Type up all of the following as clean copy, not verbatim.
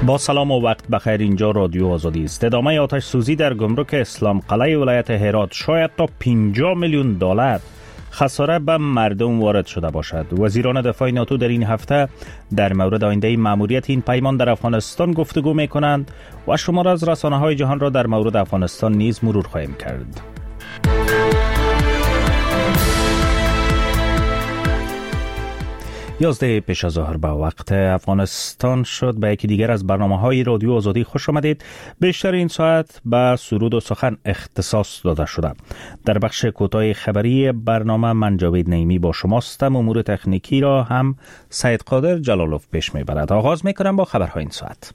با سلام و وقت بخیر. اینجا رادیو آزادی است. ادامه آتش سوزی در گمرک اسلام قلعه ولایت هرات شاید تا 50 میلیون دلار خساره به مردم وارد شده باشد. وزیران دفاع ناتو در این هفته در مورد آینده مأموریت این پیمان در افغانستان گفتگو می کنند و شمار از رسانه‌های جهان را در مورد افغانستان نیز مرور خواهیم کرد. 11 پیش از ظهر به وقت افغانستان شد. به یکی دیگر از برنامه‌های رادیو آزادی خوش آمدید. بیشتر این ساعت به سرود و سخن اختصاص داده شده. در بخش کوتاه خبری برنامه من جاوید نعیمی با شماستم. امور تکنیکی را هم سید قادر جلالوف پیش میبرد. آغاز میکنم با خبرهای این ساعت.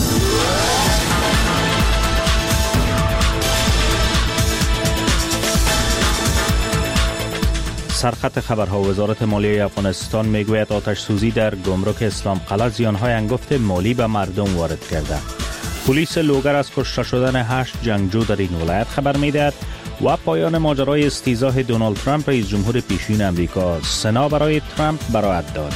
سرخط خبرها. وزارت مالیه افغانستان میگوید آتش سوزی در گمرک اسلام قلعه زیانهای انگفت مالی به مردم وارد کرده. پلیس لوگر از کشته شدن 8 جنگجو در این ولایت خبر میدهد و پایان ماجرای استیضاح دونالد ترامپ رئیس جمهور پیشین امریکا. سنا برای ترامپ برائت داد.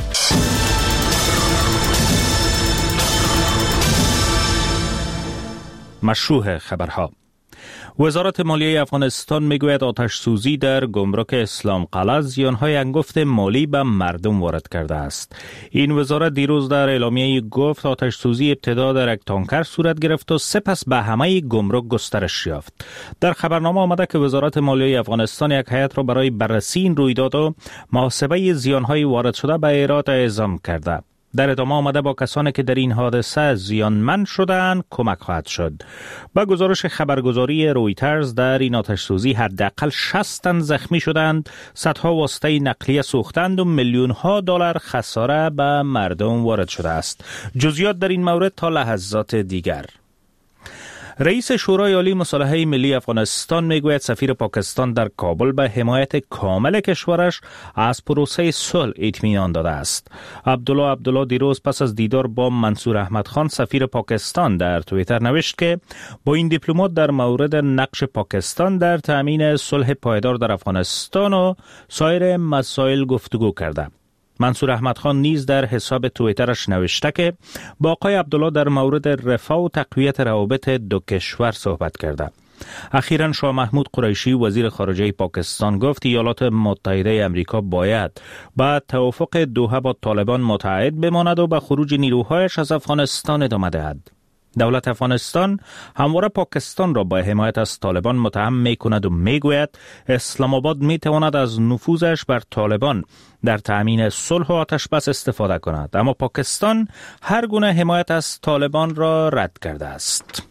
مشروع خبرها. وزارت مالیه افغانستان میگوید آتش سوزی در گمرک اسلام قلعه زیانهای انگفت مالی به مردم وارد کرده است. این وزارت دیروز در اعلامیه گفت آتش سوزی ابتدا در یک تانکر صورت گرفت و سپس به همه گمرک گسترش یافت. در خبرنامه آمده که وزارت مالیه افغانستان یک هیئت را برای بررسی این رویداد و محاسبه زیانهای وارد شده به هرات اعزام کرده. در ادامه آمده با کسانی که در این حادثه زیانمند شدند کمک خواهد شد. با گزارش خبرگزاری رویترز در این آتش سوزی حداقل 60 تن زخمی شدند، صدها واسطه نقلیه سوختند و میلیون ها دلار خساره به مردم وارد شده است. جزئیات در این مورد تا لحظات دیگر. رئیس شورای عالی مصالحه ملی افغانستان میگوید سفیر پاکستان در کابل به حمایت کامل کشورش از پروسه صلح اطمینان داده است. عبدالله دیروز پس از دیدار با منصور احمد خان سفیر پاکستان در توییتر نوشت که با این دیپلمات در مورد نقش پاکستان در تامین صلح پایدار در افغانستان و سایر مسائل گفتگو کرده. منصور احمد خان نیز در حساب توییترش نوشته که با آقای عبدالله در مورد رفاه و تقویت روابط دو کشور صحبت کرده. اخیراً شاه محمود قریشی وزیر خارجه پاکستان گفت ایالات متحده امریکا باید با توافق دوحه با طالبان متعهد بماند و به خروج نیروهایش از افغانستان ادامه دهد. دولت افغانستان همواره پاکستان را با حمایت از طالبان متهم می کند و می گوید اسلام آباد می تواند از نفوذش بر طالبان در تأمین صلح و آتشبس استفاده کند، اما پاکستان هر گونه حمایت از طالبان را رد کرده است.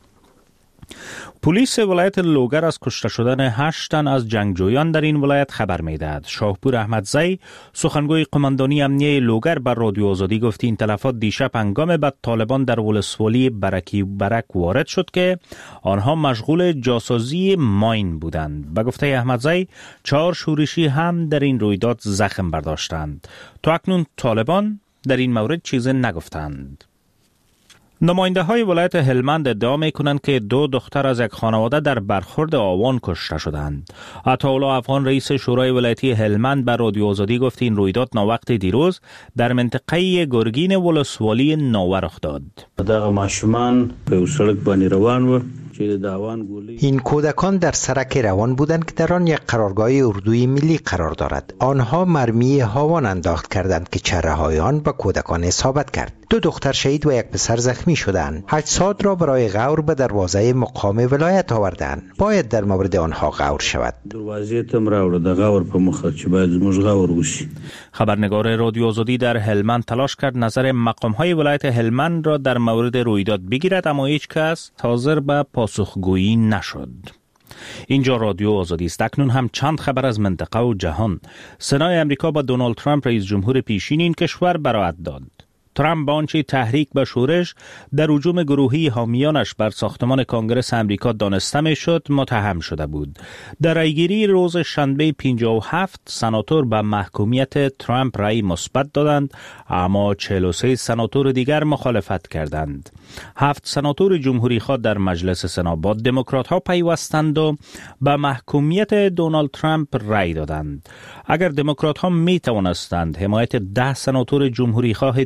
پلیس ولایت لوگر از کشته شدن 8 تن از جنگجویان در این ولایت خبر می‌دهد. شاهپور احمدزی سخنگوی قماندانی امنیه لوگر بر رادیو آزادی گفت این تلفات دیشب هنگام به طالبان در ولسوالی برک وارد شد که آنها مشغول جاسازی ماین بودند. به گفته احمدزی 4 شورشی هم در این رویداد زخم برداشتند. تا اکنون طالبان در این مورد چیزی نگفتند. نماینده های ولایت هلمند ادعا می کنند که 2 دختر از یک خانواده در برخورد آوان کشته شدند. عطاالله افغان رئیس شورای ولایتی هلمند به رادیو آزادی گفت این رویداد ناوقت دیروز در منطقه گرگین ولسوالی ناوه رخ داد. دغه ماشومان په سړک باندې روان و. این کودکان در سرک روان بودند که در آن یک قرارگاه اردوی ملی قرار دارد. آنها مرمی هاوان انداخت کردند که چره های آن به کودکان اصابت کرد. 2 دختر شهید و 1 پسر زخمی شدند. اجساد را برای غور به دروازه مقام ولایت آوردند. باید در مورد آنها غور شود. دروازه تم راوړه د غور په مخه چې باید زموږ غور وشي. خبرنگار رادیو آزادی در هلمند تلاش کرد نظر مقام های ولایت هلمند را در مورد رویداد بگیرد، اما هیچ کس حاضر به پاسخگویی نشد. اینجا رادیو آزادی است. اکنون هم چند خبر از منطقه و جهان. سنای امریکا با دونالد ترامپ رئیس جمهور پیشین این کشور برائت داد. ترامپ با آنچه تحریک به شورش در هجوم گروهی حامیانش بر ساختمان کنگره امریکا دانسته میشد متهم شده بود. در رأیگیری روز شنبه 57 سناتور به محکومیت ترامپ رأی مثبت دادند، اما 43 سناتور دیگر مخالفت کردند. 7 سناتور جمهوری خواه در مجلس سنا با دموکرات ها پیوستند و به محکومیت دونالد ترامپ رأی دادند. اگر دموکرات ها می توانستند حمایت 10 سناتور جمهوری خواه دیگر را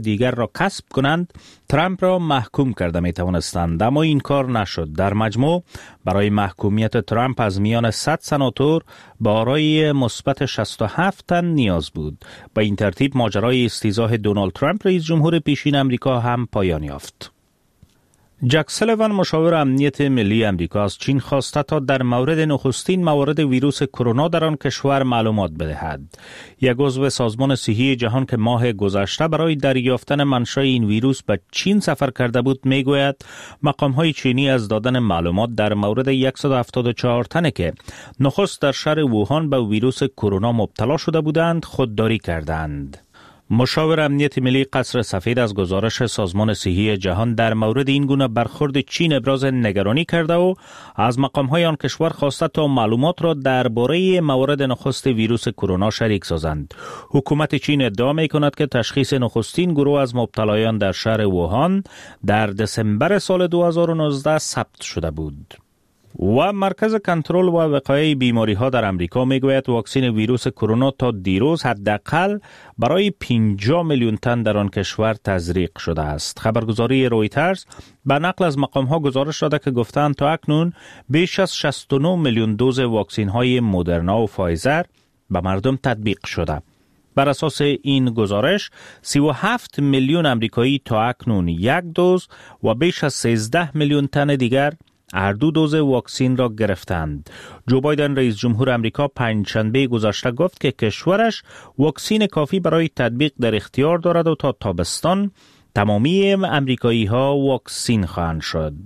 را کسب کنند ترامپ را محکوم کرده می توانستند، اما این کار نشد. در مجموع برای محکومیت ترامپ از میان 100 سناتور با آرای مثبت 67 تن نیاز بود. با این ترتیب ماجرای استیضاح دونالد ترامپ رئیس جمهور پیشین امریکا هم پایان یافت. جک سولیوان مشاور امنیت ملی امریکا از چین خواسته تا در مورد نخستین موارد ویروس کرونا در آن کشور معلومات بدهد. یک عضو سازمان صحی جهان که ماه گذشته برای دریافتن منشأ این ویروس به چین سفر کرده بود میگوید مقام‌های چینی از دادن معلومات در مورد 174 تنه که نخست در شهر ووهان به ویروس کرونا مبتلا شده بودند خودداری کردند. مشاور امنیت ملی قصر سفید از گزارش سازمان صحی جهان در مورد این گونه برخورد چین ابراز نگرانی کرده و از مقام‌های آن کشور خواسته تا معلومات را درباره موارد نخست ویروس کرونا شریک سازند. حکومت چین ادعا می‌کند که تشخیص نخستین گروه از مبتلایان در شهر ووهان در دسامبر سال 2019 ثبت شده بود. و مرکز کنترل و وقایع بیماری‌ها در امریکا میگوید واکسن ویروس کرونا تا دیروز حداقل برای 50 میلیون تن در آن کشور تزریق شده است. خبرگزاری رویترز به نقل از مقام‌ها گزارش داده که گفتند تا اکنون بیش از 69 میلیون دوز واکسن‌های مدرنا و فایزر به مردم تطبیق شده. بر اساس این گزارش 37 میلیون امریکایی تا اکنون یک دوز و بیش از 13 میلیون تن دیگر هر دو دوز واکسن را گرفتند. جو بایدن رئیس جمهور امریکا پنجشنبه گذشته گفت که کشورش واکسن کافی برای تطبیق در اختیار دارد و تا تابستان تمامی امریکایی ها واکسن خواهند شد.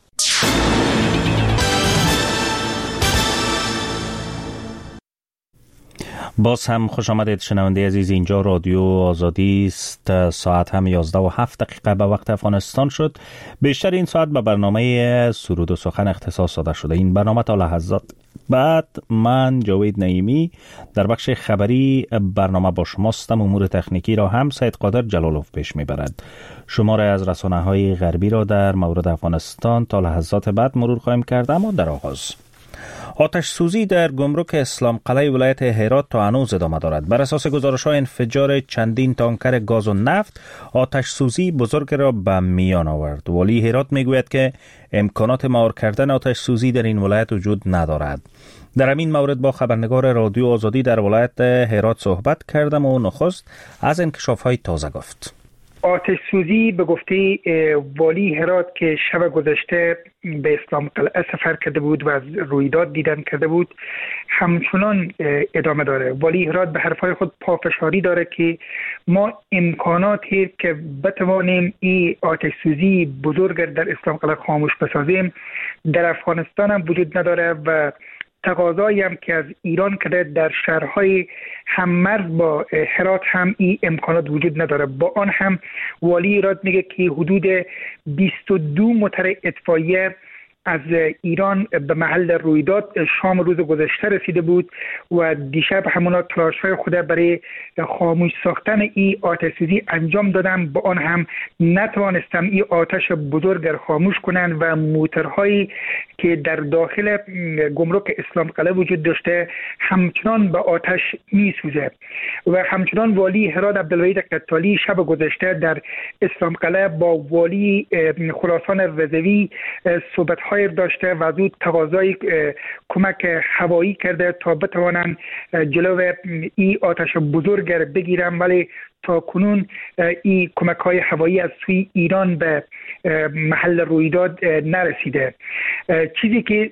باز هم خوش آمدید شنونده عزیز، اینجا رادیو آزادی است. ساعت هم 11:07 به وقت افغانستان شد. بیشتر این ساعت به برنامه سرود و سخن اختصاص داده شده. این برنامه تا لحظات بعد من جاوید نعیمی در بخش خبری برنامه با شماستم. امور تکنیکی را هم سید قادر جلالوف پیش میبرد. شماره از رسانه‌های غربی را در مورد افغانستان تا لحظات بعد مرور خواهیم کرد. اما در آغاز آتش سوزی در گمرک اسلام قلعه ولایت هرات تا هنوز ادامه دارد. بر اساس گزارش‌های انفجار چندین تانکر گاز و نفت آتش سوزی بزرگ را به میان آورد. والی هرات میگوید که امکانات مهار کردن آتش سوزی در این ولایت وجود ندارد. در همین مورد با خبرنگار رادیو آزادی در ولایت هرات صحبت کردم و نخست از انکشاف‌های تازه گفت. آتش سوزی به گفته والی هرات که شب گذشته به اسلام قلعه سفر کرده بود و از رویداد دیدن کرده بود همچنان ادامه داره. والی هرات به حرفای خود پافشاری داره که ما امکاناتی که بتوانیم این آتش سوزی بزرگ در اسلام قلعه خاموش بسازیم در افغانستان هم وجود نداره و تقاضایی هم که از ایران کرده در شهرهای هممرز با هرات هم این امکانات وجود نداره. با آن هم والی هرات میگه که حدود 22 موتر اطفائیه از ایران به محل رویداد شام روز گذشته رسیده بود و دیشب همونا تلاش‌های خود برای خاموش ساختن این آتش سوزی انجام دادن. با آن هم نتوانستم این آتش بزرگ را خاموش کنن و موترهایی که در داخل گمرک اسلام قلعه وجود داشته همچنان به آتش میسوزه. و همچنان والی هرات عبدالوحید قتالی شب گذشته در اسلام قلعه با والی خراسان رضوی صحبت داشته و از او تقاضای کمک هوایی کرده تا بتوانند جلو این آتش بزرگ را بگیرن، ولی تا کنون این کمک های هوایی از سوی ایران به محل رویداد نرسیده. چیزی که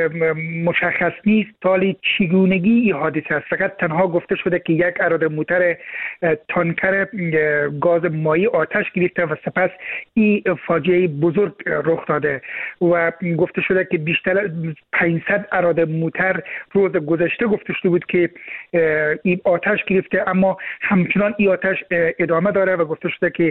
مشخص نیست تالی چگونگی این حادثه است. فقط تنها گفته شده که یک اراده موتر تانکر گاز مایی آتش گرفته و سپس این فاجعه بزرگ رخ داده و گفته شده که بیشتر 500 اراده موتر روز گذشته گفته شده بود که این آتش گرفته، اما همچنان این آتش ادامه داره و گفته شده که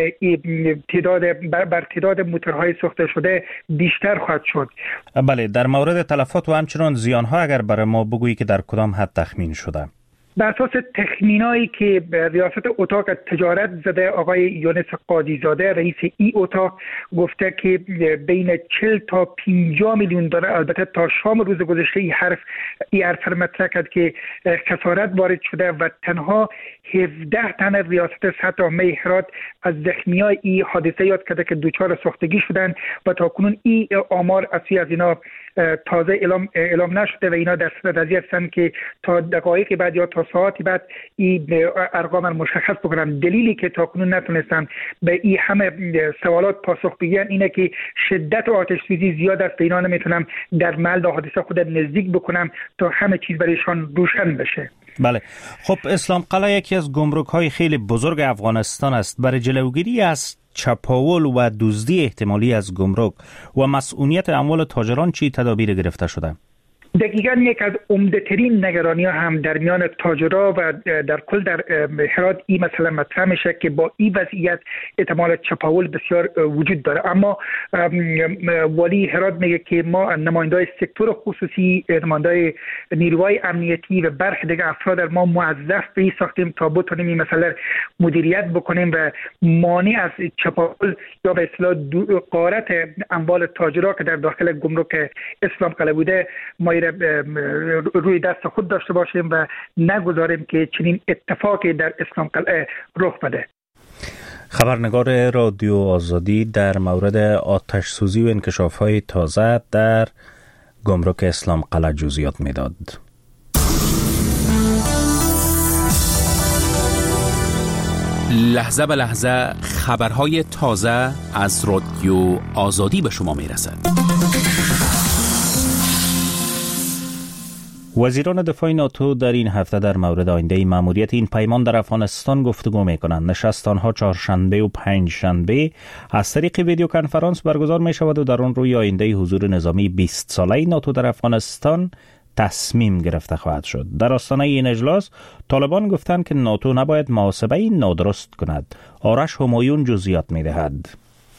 تعداد موتورهای سوخته شده بیشتر خواهد شد. بله، در مورد تلفات و همچنان زیانها اگر برای ما بگویی که در کدام حد تخمین شده؟ بر اساس تخمینایی که ریاست اتاق تجارت زده، آقای یونس قاضی زاده رئیس ای اتاق گفته که بین 40 تا 50 میلیون دلار، البته تا شام روز گذشته این حرف مطرح کرد که خسارت وارد شده و تنها 17 تن ریاست سطح عامه هرات از زخمیای این حادثه یاد کرده که دچار سوختگی شدن و تاکنون این آمار از اینا تازه اعلام نشده و اینا در صدد ازی هستند که تا دقایق بعد یا تا ساعتی بعد این ارقام مشخص بکنن. دلیلی که تاکنون نتونستن به این همه سوالات پاسخ بگیرن اینه که شدت آتش سوزی زیاد است و اینا نمیتونم در محل حادثه خود نزدیک بکنم تا همه چیز برایشان روشن بشه. بله، خب اسلام قلعه یکی از گمرک‌های خیلی بزرگ افغانستان است. برای جلوگیری از چپاول و دزدی احتمالی از گمرک و مسئولیت اموال تاجران چی تدابیر گرفته شده؟ دقیقاً یک از عمده‌ترین نگرانی‌ها هم در میان تاجرها و در کل در هرات این مسئله مطرح میشه که با این وضعیت احتمال چپاول بسیار وجود داره. اما والی هرات میگه که ما نمایندای سکتور خصوصی، نمایندای نیروهای امنیتی و برخی دیگه افراد ما موظف به ساختیم تا بتونیم این مسئله مدیریت بکنیم و مانع از چپاول یا به اصطلاح غارت اموال تاجرها که در داخل گمرک اسلام قلعه بوده ما روی دست خود داشته باشیم و نگذاریم که چنین اتفاقی در اسلام قلعه رخ بده. خبرنگار رادیو آزادی در مورد آتش سوزی و انکشاف‌های تازه در گمرک اسلام قلعه جزئیات میداد. لحظه به لحظه خبرهای تازه از رادیو آزادی به شما میرسد. وزیران دفاع ناتو در این هفته در مورد آینده مأموریت این پیمان در افغانستان گفتگو می‌کنند. نشست آنها چهارشنبه و پنجشنبه از طریق ویدیو کنفرانس برگزار می‌شود و در آن روی آینده حضور نظامی 20 ساله ناتو در افغانستان تصمیم گرفته خواهد شد. در آستانه این اجلاس طالبان گفتند که ناتو نباید محاسبه نادرست کند. آرش همایون جزئیات می‌دهد.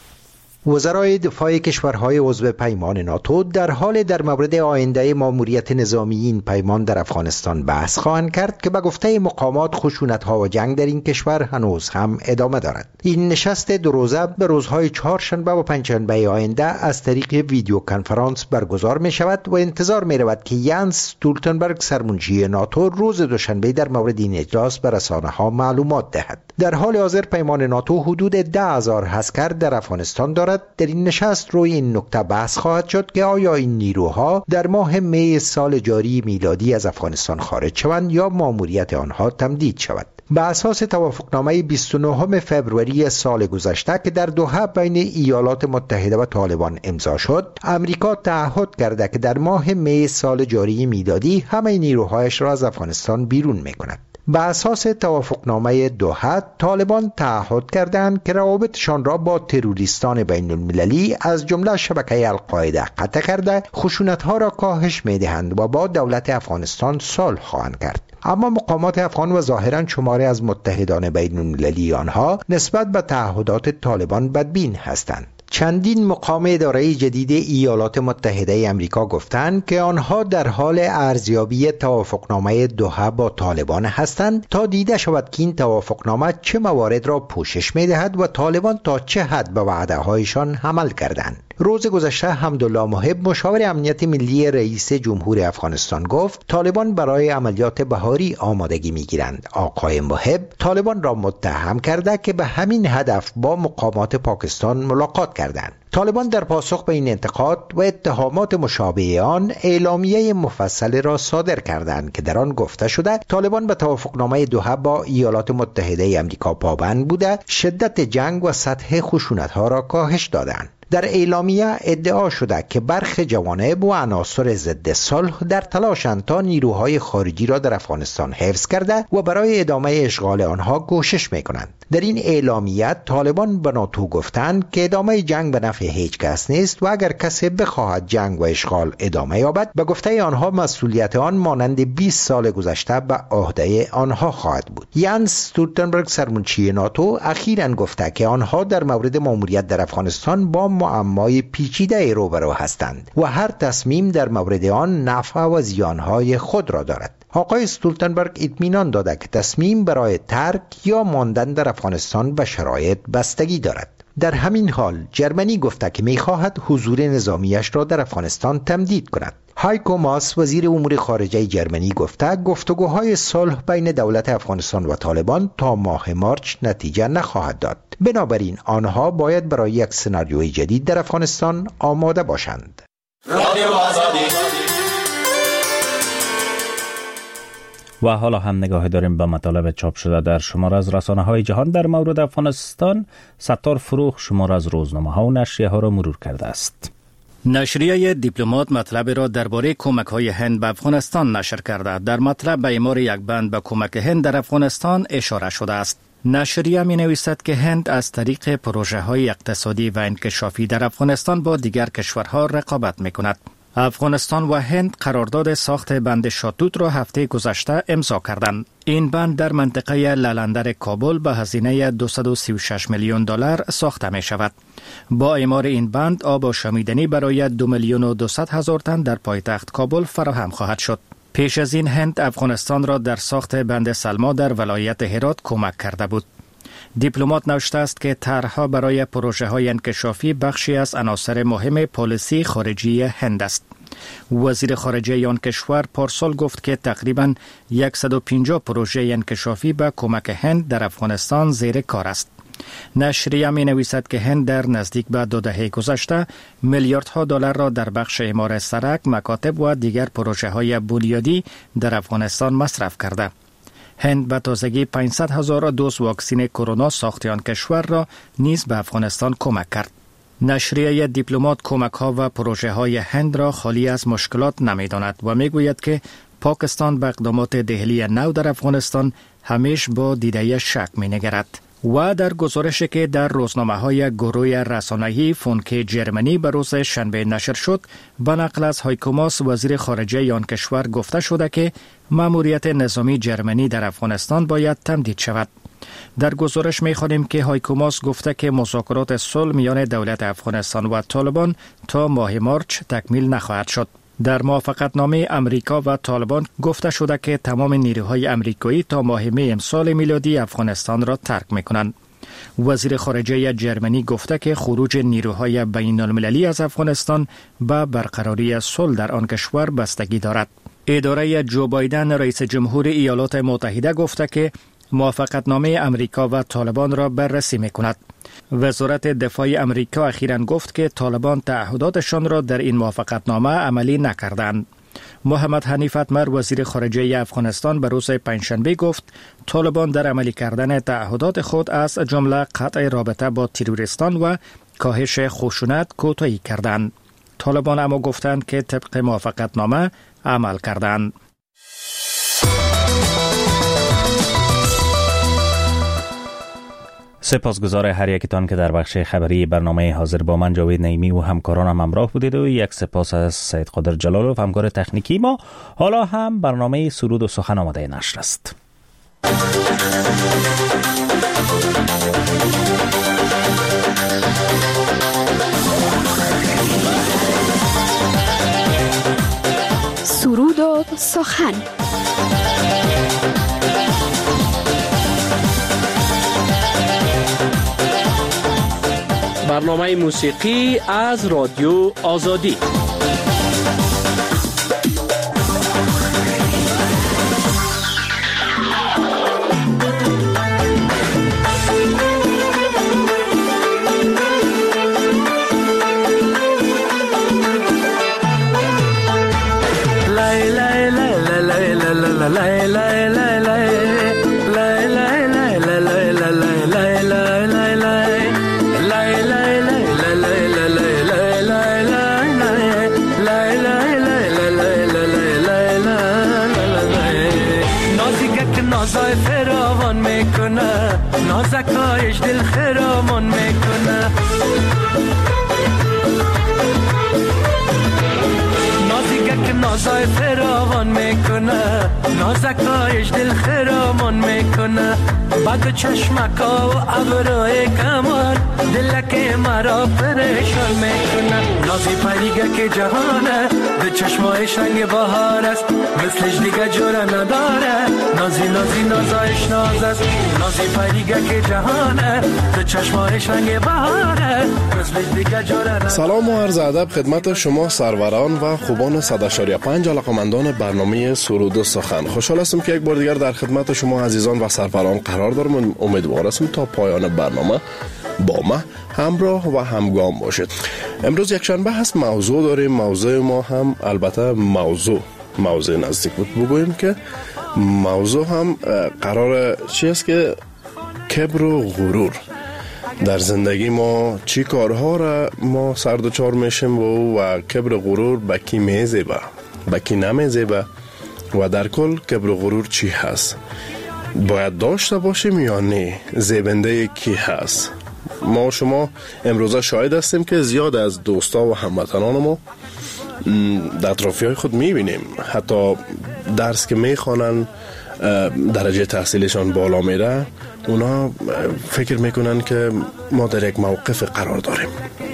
وزرای دفاع کشورهای عضو پیمان ناتو در حال در مورد آینده ماموریت نظامی این پیمان در افغانستان بحث خواهند کرد که به گفته مقامات خشونت‌ها و جنگ در این کشور هنوز هم ادامه دارد. این نشست دو روزه به روزهای چهارشنبه و پنجشنبه آینده از طریق ویدیو کنفرانس برگزار می شود و انتظار می رود که ینس استولتنبرگ سرمنشی ناتو روز دوشنبه در مورد این اجلاس به رسانه‌ها معلومات دهد. در حال حاضر پیمان ناتو حدود 10,000 عسکر در افغانستان دارد. در این نشست روی این نکته بحث خواهد شد که آیا این نیروها در ماه می سال جاری میلادی از افغانستان خارج شوند یا ماموریت آنها تمدید شود. به اساس توافقنامه 29 فوریه سال گذشته که در دوحه بین ایالات متحده و طالبان امضا شد، امریکا تعهد کرده که در ماه می سال جاری میلادی همه نیروهایش را از افغانستان بیرون می‌کند. به اساس توافقنامه دوحه طالبان تعهد کردند که روابطشان را با تروریستان بین المللی از جمله شبکه القاعده قطع کرده خشونت‌ها را کاهش می‌دهند و با دولت افغانستان صلح خواهند کرد. اما مقامات افغان و ظاهراً شماری از متحدان بین المللی آنها نسبت به تعهدات طالبان بدبین هستند. چندین مقام اداره جدید ایالات متحده امریکا گفتند که آنها در حال ارزیابی توافقنامه دوحه با طالبان هستند تا دیده شود که این توافقنامه چه موارد را پوشش می‌دهد و طالبان تا چه حد به وعده‌هایشان عمل کردند. روز گذشته حمدالله محب مشاور امنیت ملی رئیس جمهور افغانستان گفت طالبان برای عملیات بهاری آمادگی می‌گیرند. آقای محب طالبان را متهم کرده که به همین هدف با مقامات پاکستان ملاقات کردند. طالبان در پاسخ به این انتقاد و اتهامات مشابه آن اعلامیه مفصل را صادر کردند که در آن گفته شده طالبان به توافقنامه دوحه با ایالات متحده آمریکا پابند بوده، شدت جنگ و سطح خشونت‌ها را کاهش دادند. در اعلامیه ادعا شده که برخی جوانب و عناصر ضد صلح در تلاشند تا نیروهای خارجی را در افغانستان حفظ کرده و برای ادامه اشغال آنها کوشش می‌کنند. در این اعلامیه طالبان به ناتو گفتند که ادامه جنگ به نفع هیچ کس نیست و اگر کسی بخواهد جنگ و اشغال ادامه یابد به گفته آنها مسئولیت آن مانند 20 سال گذشته به عهده آنها خواهد بود. یانس استولتنبرگ سرمنشی ناتو اخیراً گفته که آنها در مورد ماموریت در افغانستان با معمای پیچیده روبرو هستند و هر تصمیم در مورد آن نفع و زیانهای خود را دارد. آقای استولتنبرگ اطمینان داده که تصمیم برای ترک یا ماندن در افغانستان به شرایط بستگی دارد. در همین حال جرمنی گفته که می‌خواهد حضور نظامیش را در افغانستان تمدید کند. هایکو ماس وزیر امور خارجه جرمنی گفته گفتگوهای صلح بین دولت افغانستان و طالبان تا ماه مارچ نتیجه نخواهد داد. بنابراین آنها باید برای یک سناریوی جدید در افغانستان آماده باشند. و حالا هم نگاه داریم به مطالب چاپ شده در شماره از رسانه‌های جهان در مورد افغانستان. ستار فروغ شماره از روزنامه‌ها و نشریه‌ها را مرور کرده است. نشریه دیپلمات مطلب را درباره کمک‌های هند به افغانستان نشر کرده. در مطلب به اعمار یک بند به کمک هند در افغانستان اشاره شده است. نشریه می‌نویسد که هند از طریق پروژه‌های اقتصادی و انکشافی در افغانستان با دیگر کشورها رقابت می‌کند. افغانستان و هند قرارداد ساخت بند شاتوت را هفته گذشته امضا کردند. این بند در منطقه لالندر کابل به هزینه 236 میلیون دلار ساخته می شود. با اعمار این بند آب آشامیدنی برای 2,200,000 تن در پایتخت کابل فراهم خواهد شد. پیش از این هند افغانستان را در ساخت بند سلما در ولایت هرات کمک کرده بود. دیپلمات نوشته است که طرح‌ها برای پروژه‌های انکشافی بخشی از عناصر مهم پالیسی خارجی هند است. وزیر خارجه آن کشور پارسال گفت که تقریباً 150 پروژه انکشافی به کمک هند در افغانستان زیر کار است. نشریه می نویسد که هند در نزدیک به 2 دهه گذشته میلیاردها دلار را در بخش اعمار سرک، مکاتب و دیگر پروژه‌های بنیادی در افغانستان مصرف کرده. هند به تازگی 500,000 دوز واکسن کرونا ساخت آن کشور را نیز به افغانستان کمک کرد. نشریه دیپلمات کمک‌ها و پروژه‌های هند را خالی از مشکلات نمی‌داند و می‌گوید که پاکستان به اقدامات دهلی نو در افغانستان همیشه با دیده شک می‌نگرد. و در گزارشی که در روزنامه‌های گروه رسانه‌ای فونکه جرمنی به روز شنبه نشر شد، به نقل از هایکو ماس وزیر خارجه آن کشور گفته شده که ماموریت نظامی جرمنی در افغانستان باید تمدید شود. در گزارش می‌خوانیم که هایکو ماس گفته که مذاکرات صلح میان دولت افغانستان و طالبان تا ماه مارچ تکمیل نخواهد شد. در موافقتنامه امریکا و طالبان گفته شده که تمام نیروهای امریکایی تا ماه می امسال میلادی افغانستان را ترک می‌کنند. وزیر خارجه جرمنی گفته که خروج نیروهای بین المللی از افغانستان به برقراری صلح در آن کشور بستگی دارد. اداره جو بایدن رئیس جمهور ایالات متحده گفته که موافقتنامه امریکا و طالبان را بررسی می‌کند. وزارت دفاع امریکا اخیراً گفت که طالبان تعهداتشان را در این موافقتنامه عملی نکردند. محمد حنیف اتمر وزیر خارجه افغانستان به روز پنجشنبه گفت طالبان در عملی کردن تعهدات خود از جمله قطع رابطه با تروریستان و کاهش خشونت کوتاهی کردند. طالبان اما گفتند که طبق موافقتنامه عمل کردند. سپاسگزار هر یکتان که در بخش خبری برنامه حاضر با من جاوید نعیمی و همکارانم همراه بودید و یک سپاس از سید قادر جلالوف همکار تکنیکی ما. حالا هم برنامه سرود و سخن آماده نشر است. سرود و سخن. برنامه موسیقی از رادیو آزادی. نازکایش دل خرامون میکنه نازیگه که نازای فراوان میکنه نازکایش دل خرامون میکنه بعد چشمکا و ابروی کمان دلک مرا پریشان میکنه نازی پریگه که جهانه به چشمایش رنگ بهار است مثلش دیگه جوره نداره نازی نازی نازایش ناز است نازی پریگه که جهانه به چشمایش رنگ بهاره مثلش دیگه جوره نداره. سلام و عرض ادب خدمت شما سروران و خوبان 100.5 علاقمندان برنامه سرود و سخن. خوشحال هستم که یک بار دیگر در خدمت شما عزیزان و سروران قرار دارم. امیدوار هستم تا پایان برنامه با ما همراه و همگام باشید. امروز یک شنبه هست، موضوع داریم. موضوع ما هم البته موضوع نزدیک بود. بگوییم که موضوع هم قرار چی است که کبر و غرور در زندگی ما چی کارها را ما سردوچار میشیم و کبر و غرور به کی میزیبه به کی نمیزیبه و در کل کبر و غرور چی هست، باید داشته باشیم یا نه، زیبنده کی هست. ما شما امروزه شاهد هستیم که زیاد از دوستا و هموطنان ما در اطرافی های خود میبینیم حتی درس که میخوانن درجه تحصیلشان بالا میره، اونا فکر میکنن که ما در یک موقف قرار داریم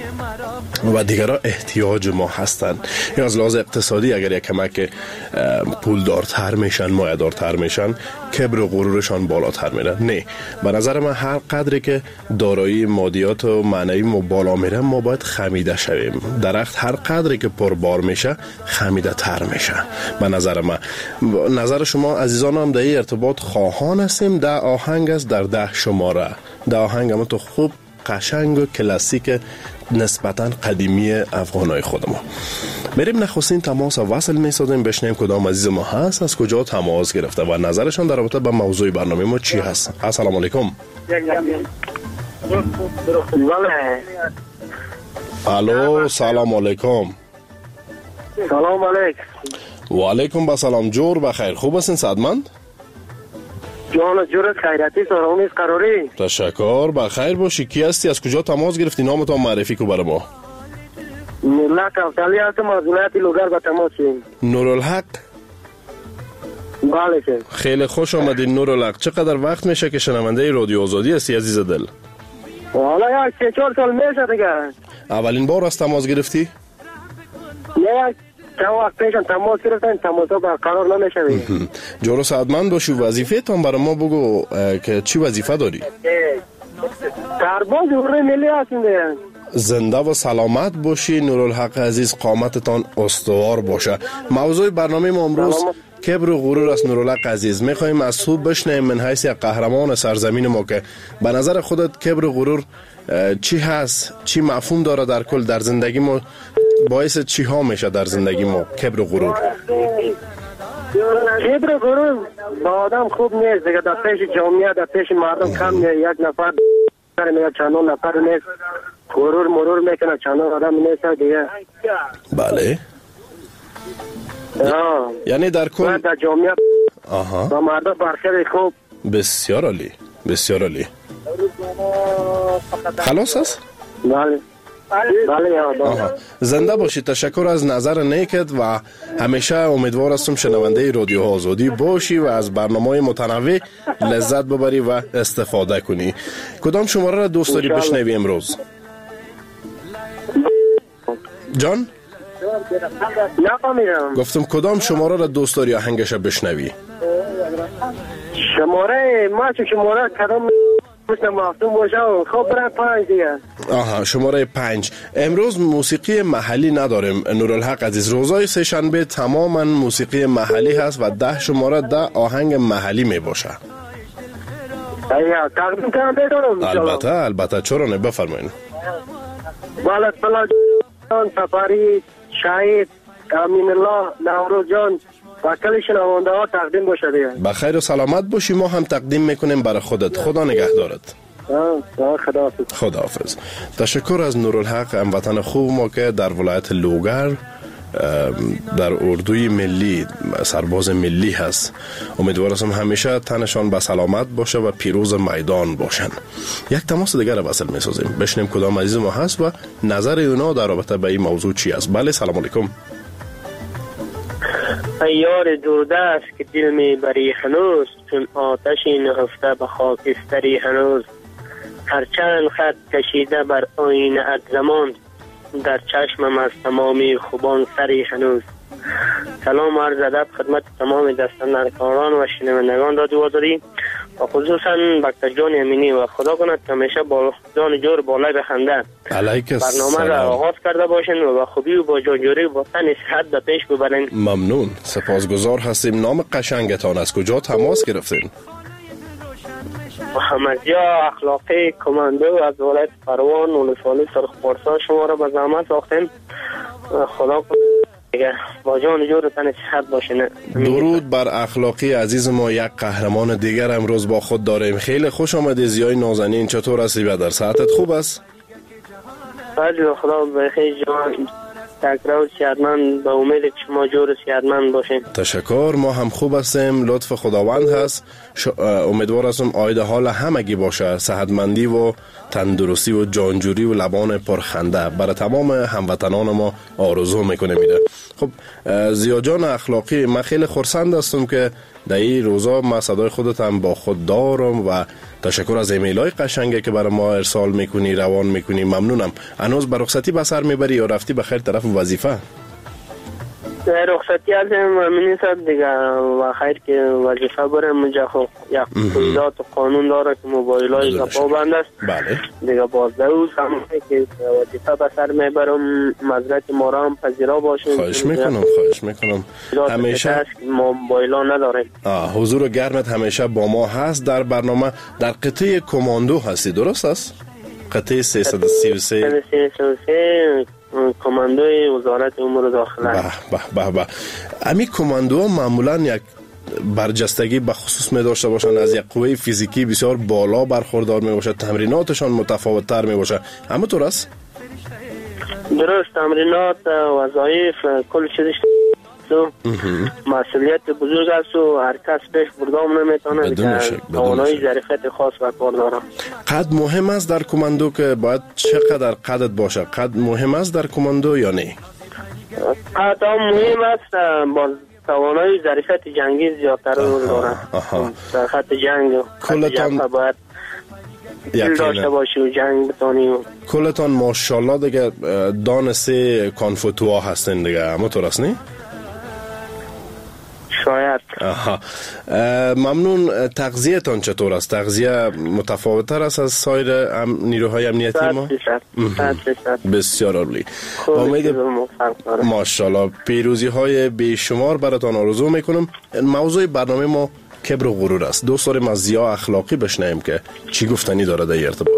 و دیگرها احتیاج ما هستن. یا از لحاظ اقتصادی اگر یک کمک پولدارتر میشن، مایه‌دارتر میشن، کبر و غرورشان بالاتر میره. نه، به نظر من هر قدری که دارایی مادیات و معنوی ما بالا میره ما باید خمیده شویم. درخت هر قدری که پربار میشه خمیده تر میشه. به نظر من، نظر شما عزیزان هم در این ارتباط خواهان هستیم. ده آهنگ است در 10 شماره. ده آهنگ هم تو خوب قشنگ و کلاسیک نسبتاً قدیمی افغانای خود ما. میریم نخستین تماس وصل میسازیم، بشنیم کدام عزیز ما هست، از کجا تماس گرفته و نظرشان در رابطه با موضوع برنامه ما چی هست. السلام علیکم. الو، سلام علیکم. سلام علیکم. و علیکم السلام. جور بخیر، خوب هستین صدمند؟ جان جورت خیراتی سرامیز قراری. تشکر، بخیر باشی. کی هستی، از کجا تماس گرفتی، نام تو معرفی کو برای ما. نورالحق افتالی هستم از ولایت لوگر با تماسیم. نورالحق؟ بله که خیلی خوش آمدین نورالحق. چقدر وقت میشه که شنونده رادیو آزادی هستی عزیز دل؟ حالا یک 3-4 سال میشه دیگه. اولین بار از تماس گرفتی؟ نه، چند وقت پیشم تماس گرفتن، تماسا برقرار نمیشه. جورو سعادمند باشی. وظیفه تان برای ما بگو که چی وظیفه داری؟ سرباز جمهوری ملی هستیم دیگه. زنده و سلامت باشی نورالحق عزیز، قامتتان استوار باشه. موضوع برنامه ما امروز کبر و غرور است نورالحق عزیز. میخوایم از تو بشنیم من حیث یک قهرمان سرزمین ما که به نظر خودت کبر و غرور چی هست، چی مفهوم داره در کل در زندگی ما، باعث چی ها میشه در زندگی ما کبر و غرور؟ کبر و غرور با آدم خوب نیست دیگه. در پیش جامعه، در پیش مردم کم نیست. یک نفر میگه چندان نفر نیست، غرور مرور میکنه چندان آدم نیست دیگه. بله. یعنی در کل در جامعه با مردم برخیر خوب. بسیار عالی، بسیار عالی. خلاص است؟ بله. زنده باشید. تشکر از نظر نیکت و همیشه امیدوار هستم شنونده رادیو آزادی باشی و از برنامه‌های متنوع لذت ببری و استفاده کنی. کدام شماره را دوست داری بشنوی امروز؟ جان؟ نفهمیدم. گفتم کدام شماره را دوست داری آهنگش بشنوی؟ شماره ما چه شماره کدام مفتون باشه و خب برای 5 دیگه. شماره 5. امروز موسیقی محلی نداریم نورالحق عزیز. روزای سه شنبه تماما موسیقی محلی هست و 10 شماره 10 آهنگ محلی می باشه. تقدیم کنم بدونم. البته چرا نه، بفرمایید. بله، فلاجان سفری، شهید امین الله، نوروز جان و کل شنونده ها تقدیم باشه دیگه. بخیر و سلامت باشی. ما هم تقدیم میکنیم برای خودت. خدا نگهدارت. خداحافظ. تشکر از نورالحق هموطن خوب ما که در ولایت لوگر در اردوی ملی سرباز ملی هست. امیدوار هستم همیشه تنشان به سلامت باشه و پیروز میدان باشن. یک تماس دیگر را وصل می‌سازیم، بشنیم کدام عزیز ما هست و نظر اونا در رابطه با این موضوع چی است. بله، سلام علیکم. یار درده است که دل می بری هنوز، چون آتشی نهفته به خاکستری هنوز. هر چند خط کشیده بر آینه ات زمان، در چشمم از تمامی خوبان سری هنوز. سلام عرض ادب خدمت تمام دستاندرکاران و شنوندگان رادیو آزادی و خصوصا بکتر جان امینی و خدا کند که همیشه با جان جور بالای بخنده برنامه را آغاز کرده باشین و خوبی و با جانجوری و تن صحت به پیش ببرین. ممنون، سپاسگزار هستیم. نام قشنگتان از کجا تماس گرفتین؟ محمدیا اخلاقی کماندو از ولایت پروان ولسوالی سرخپارسا شما را به زحمت ساختیم. خدا کنه با جان جور تن صحت باشین. درود بر اخلاقی عزیز ما. یک قهرمان دیگر امروز با خود داریم. خیلی خوش آمدی زیای نازنین، چطور هستی بدر؟ صحتت خوب است؟ بله خدا بخیر جان. تکرار صحتمند، به امید که شما جور صحتمند باشین. تشکر، ما هم خوب هستیم، لطف خداوند هست. امیدوار هستم آید حال همگی باشه، صحتمندی و تندرستی و جانجوری و لبان پرخنده برای تمام هموطنان ما آرزو میکنه میده. خب زیا جان اخلاقی، من خیلی خرسند هستم که در این روزا ما صدای خودت هم با خود دارم و تشکر از ایمیلای قشنگه که برای ما ارسال میکنی، روان میکنی. ممنونم. هنوز به رخصتی به سر میبری یا رفتی بخیر طرف وظیفه؟ رخصتی هستم و منی صد دیگه و خیر که وظیفه برم اونجا. خب یک قیدات و قانون داره که موبایل های پابند است. بله دیگه بازده او سمه که وظیفه به سر میبرم، مزرعت ما را هم پذیرا باشیم. خواهش میکنم همیشه ما موبایل ها نداریم. حضور گرمت همیشه با ما هست در برنامه. در قطعه کماندو هستی، درست است؟ قطعه 333 کماندوی وزارت امور داخله. به امی کماندوها معمولا یک برجستگی به خصوص می داشته باشند، از یک قوه فیزیکی بسیار بالا برخوردار می باشد، تمریناتشان متفاوت تر می باشد. همونطور است؟ درست، تمرینات، وظایف، کل چیزش مسئولیت بزرگ است و هر کس پیش بردام نمیتونه که توانایی ظرفیت خاص و کار داره. قد مهم است در کماندو که باید چقدر قدت باشه؟ قد مهم است در کماندو یا نه؟ قد مهم است، با توانایی ظرفیت جنگی زیادتر داره. در خط جنگ کلتان باید دل داشته باشی و جنگ بتانی. کلتان ماشاءالله دیگه دان سه کانفوتوا هستن دیگه، همونطور است نه؟ شاید. ممنون. تغذیه‌تان چطور است؟ تغذیه متفاوت‌تر است از سایر نیروهای امنیتی ما؟ بسیار عالی. امید ماشاءالله پیروزی‌های بیشمار براتان آرزو میکنم. موضوع برنامه ما کبر و غرور است. دوست داریم از زیا اخلاقی بشنویم که چی گفتنی داره در ارتباط.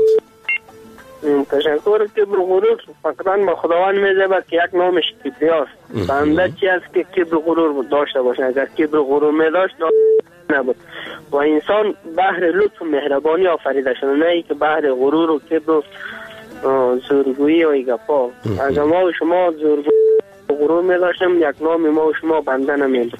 تشکر. کبر و غرور فقط با خداوند می‌ذبه که یک نامش کبریاست. بنده چی است که کبر و غرور داشته باشه؟ اگر کبر و غرور می‌داشت نبود. و انسان بحر لطف و مهربانی آفریده شده، نه ای که بحر غرور و کبر و زورگویی و گپا. اگر ما و شما زورگویی و غرور می‌داشتیم، یک نام ما و شما بنده نمی‌بود.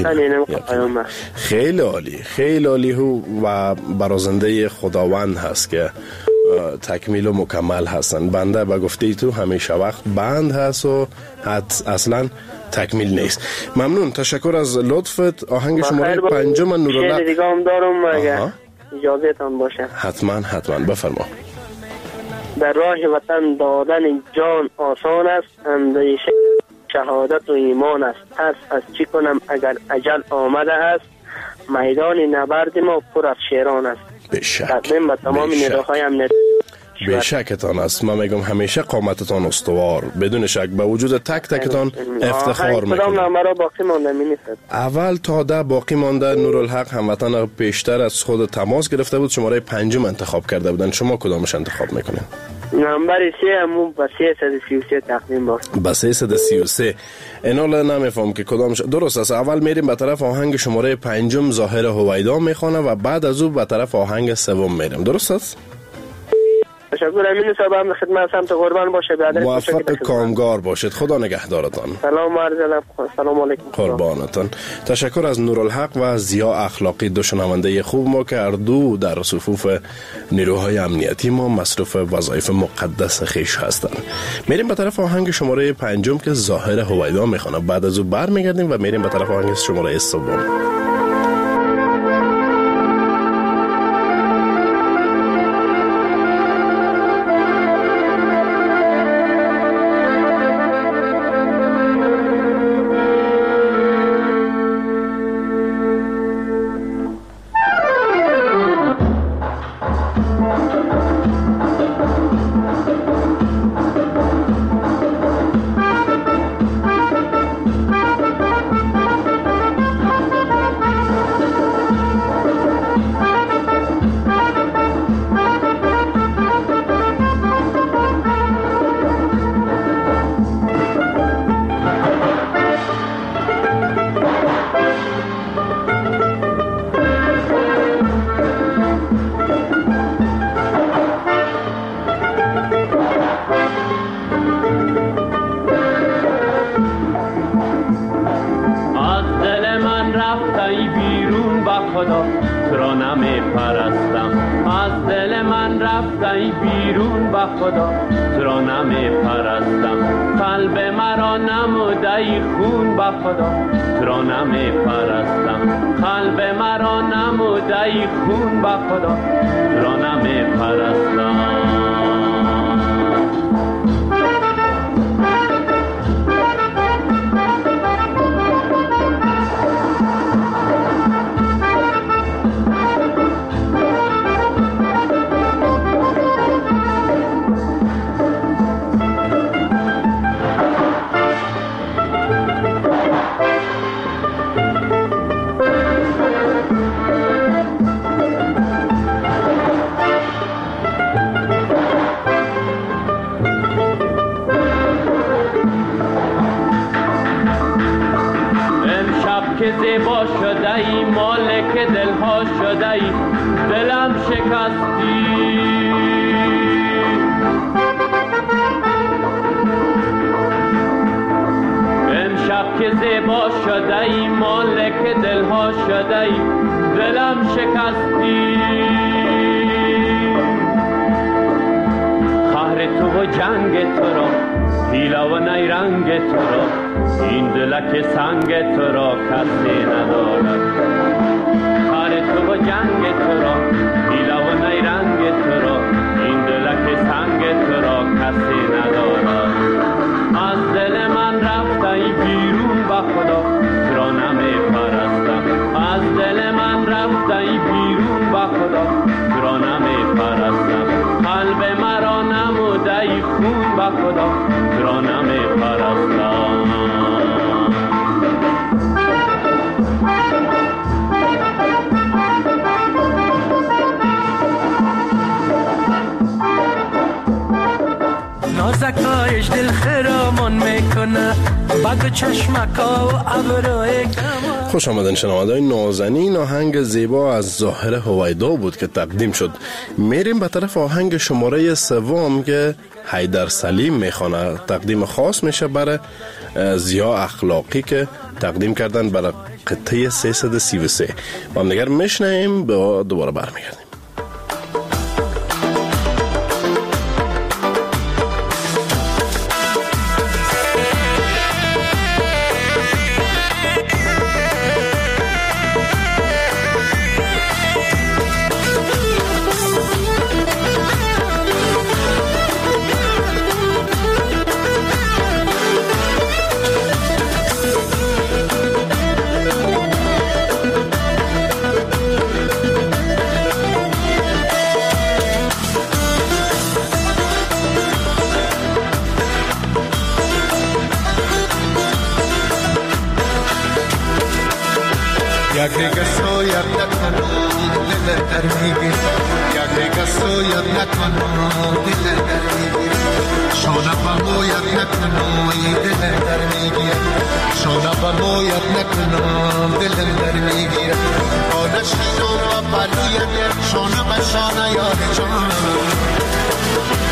خیلی عالی، خیلی عالی و برازنده خداوند هست که تکمیل و مکمل هستن. بنده به گفته تو همیشه وقت بند هست و اصلا تکمیل نیست. ممنون، تشکر از لطفت. آهنگ شماره 5 نورالله. شعر دیگه هم دارم اگه اجازه تان باشه. حتما بفرما. در راه وطن دادن جان آسان است، اندیشه شهادت و ایمان است. پس از چی کنم اگر اجل آمده است، میدان نبرد ما پر از شیران است. تقدیم به تمام نیروهای امنیت. به شکتان است. من میگم همیشه قامتتان استوار، بدون شک به وجود تک تکتان افتخار میکنم. اول تا 10 باقی مانده. نورالحق هموطن پیشتر از خود تماس گرفته بود، شماره 5 انتخاب کرده بودن. شما کدامش انتخاب میکنین؟ نمبر 3 همون با 333 تقدیم باش. با 333 اینالا نمیفهم که کدامش درست است. اول میریم به طرف آهنگ شماره 5 ظاهر هویدا میخوانه و بعد از او به طرف آهنگ 3 میریم. درست است؟ تشکر. امین صاحب هم خدمت سمت قربان باشه. موفق کامگار باشید. خدا نگهدارتان. سلام عرض ادب. سلام علیکم. قربانتان. تشکر از نورالحق و ضیا اخلاقی، دو شنونده خوب ما که هر دو در صفوف نیروهای امنیتی ما مصروف وظایف مقدس خیش هستند. میریم به طرف آهنگ شماره 5 که ظاهر هویدا میخونه. بعد از او برمیگردیم و میریم به طرف آهنگ شماره 3. نازکایش دل خرامان میکنه بد چشمکا و ابروی کمان. خوش آمدن شنونده‌های نازنین. آهنگ زیبا از ظاهر هویدا بود که تقدیم شد. میریم به طرف آهنگ شماره 3 که حیدر سلیم میخونه. تقدیم خاص میشه برای ضیا اخلاقی که تقدیم کردن برای قطعه 333. با هم دیگر میشنیم، دوباره برمیگردیم. شانه به شانه یار جان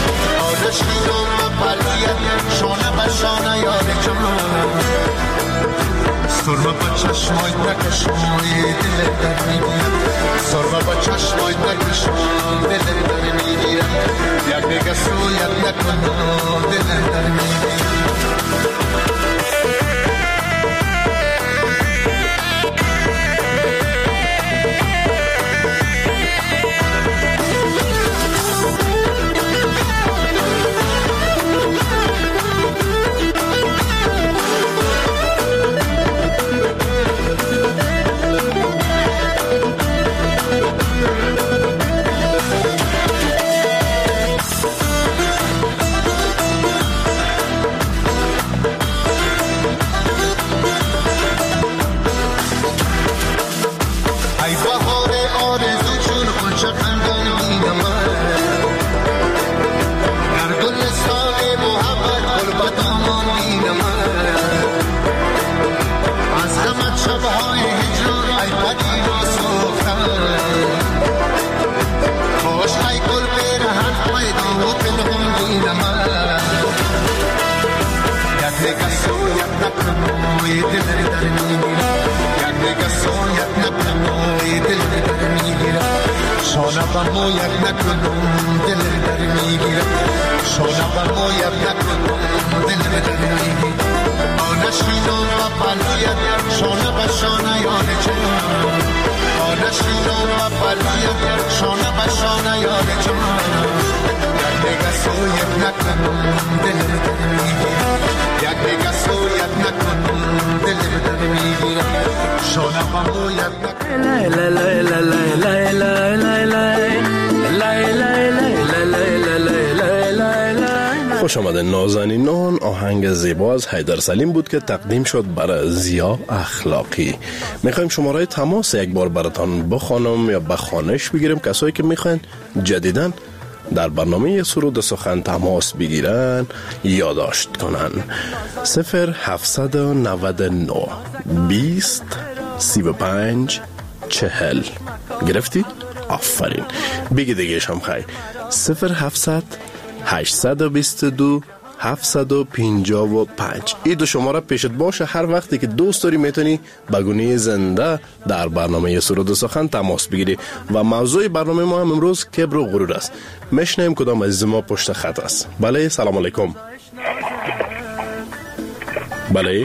نشینم و پلویت شانه به شانه یاد جانم سرمه با چشمای نکشمای دل در میگیرم سرمه با چشمای نکشمای دل در میگیرم یک دیگه سویت نکنم دل در میگیرم شانه با مویت نکنم دل در میگیرم شانه با مویت نکنم دل در میگیرم آنشینم و پلویت شانه با شانه یاد جانم آنشینم و پلویت شانه با شانه یاد جانم یک دیگه سویت نکنم دل در میگیرم یک دیگه سویت نکنم دل در میگیرم شانه با مویت نکنم خوش آمده نازنینان. آهنگ زیبا از حیدر سلیم بود که تقدیم شد برای زیا اخلاقی. میخوایم شماره تماس یک بار براتان بخوانم یا بخوانش بگیریم. کسایی که میخواین جدیدن در برنامه سرود سخن تماس بگیرن یادداشت کنن 0799 20 35 40. گرفتی؟ آفرین. بگی دیگه هم خیلی 0700 822 755. این دو شماره پیشت باشه. هر وقتی که دوست داری میتونی بگونه زنده در برنامه سرود سخن تماس بگیری. و موضوع برنامه ما هم امروز کبر و غرور است. میشنیم کدام از ما پشت خط است. بله سلام علیکم. بله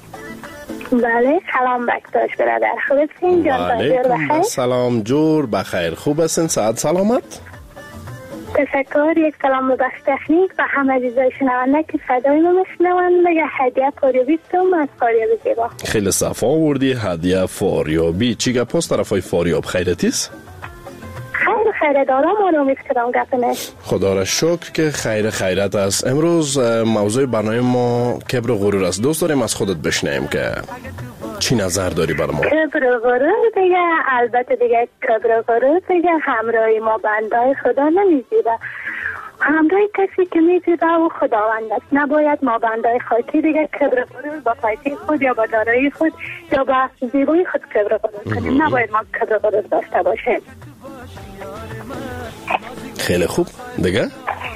سلام بکتاش برادر. خوب هستین جان؟ بله سلام جور بخیر. خوب هستین؟ ساعت سلامت؟ تشکر. یک سلام به بخش تکنیک و همه عزیزای شنونده که صدای ما میشنون. بگه هدیه فاریابی توم از فاریاب زیبا. خیلی صفا آوردی هدیه فاریابی. چی گپ است طرفای فاریاب؟ خیرتیست؟ خیر دارم آرام افترام گپنه. خدا را شکر که خیرت است. امروز موضوع برنامه ما کبر و غرور است. دوست داریم از خودت بشنویم که چی نظر داری بر ما؟ کبر و غرور دیگه البته دیگه کبر و غرور دیگه همراهی ما بندای خدا نمیزیده. همراهی کسی که میزیده و خداوند است. نباید ما بندای خاکی دیگه کبر و غرور با فایده خود یا با دارایی خود یا با زیبایی خود کبر و غرور کنیم. نباید ما کبر و غرور داشته باشیم. خیلی خوب. دیگه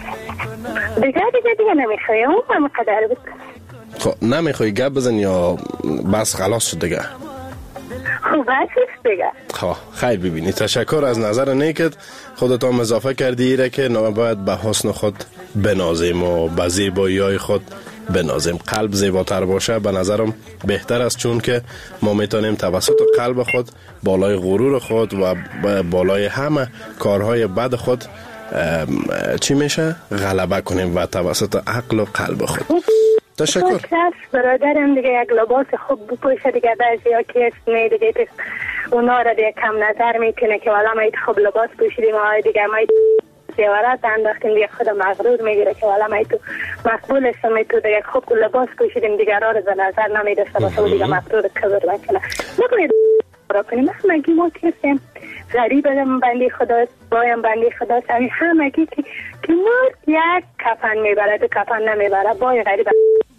نمیخوایم هم قدر بود. خب نمیخوای گپ بزن یا بس خلاص شد دیگه؟ خوب هست دیگه. خب خیر ببینی. تشکر از نظر نیکت. خودت هم اضافه کردی ایره که نباید به حسن خود بنازیم و به زیبایی های خود بنازیم. قلب زیباتر باشه به نظرم بهتر است، چون که ما میتونیم توسط قلب خود بالای غرور خود و بالای همه کارهای بد خود چی میشه؟ غلبه کنیم و توسط عقل و قلب خود. تشکر. برادرم دیگه یک لباس خوب بپوشه دیگه. بعضی ها که اسمه دیگه اونا را دیگه کم نظر میکنه که والا ما خوب لباس پوشیدیم و دیگه ما زیورات انداختیم دیگه خود مغرور میگیره که والا ما تو مقبول هستم تو دیگه خوب لباس پوشیدیم دیگه را به نظر نمیدسته باشه و دیگه مغرور کبر بکنه. نباید را کنیم. همگی ما کسیم غریب هم بندی خداست، بایم بندی خداست. همگی که مرد یک کفن میبره دو کفن نمیبره. بای غریب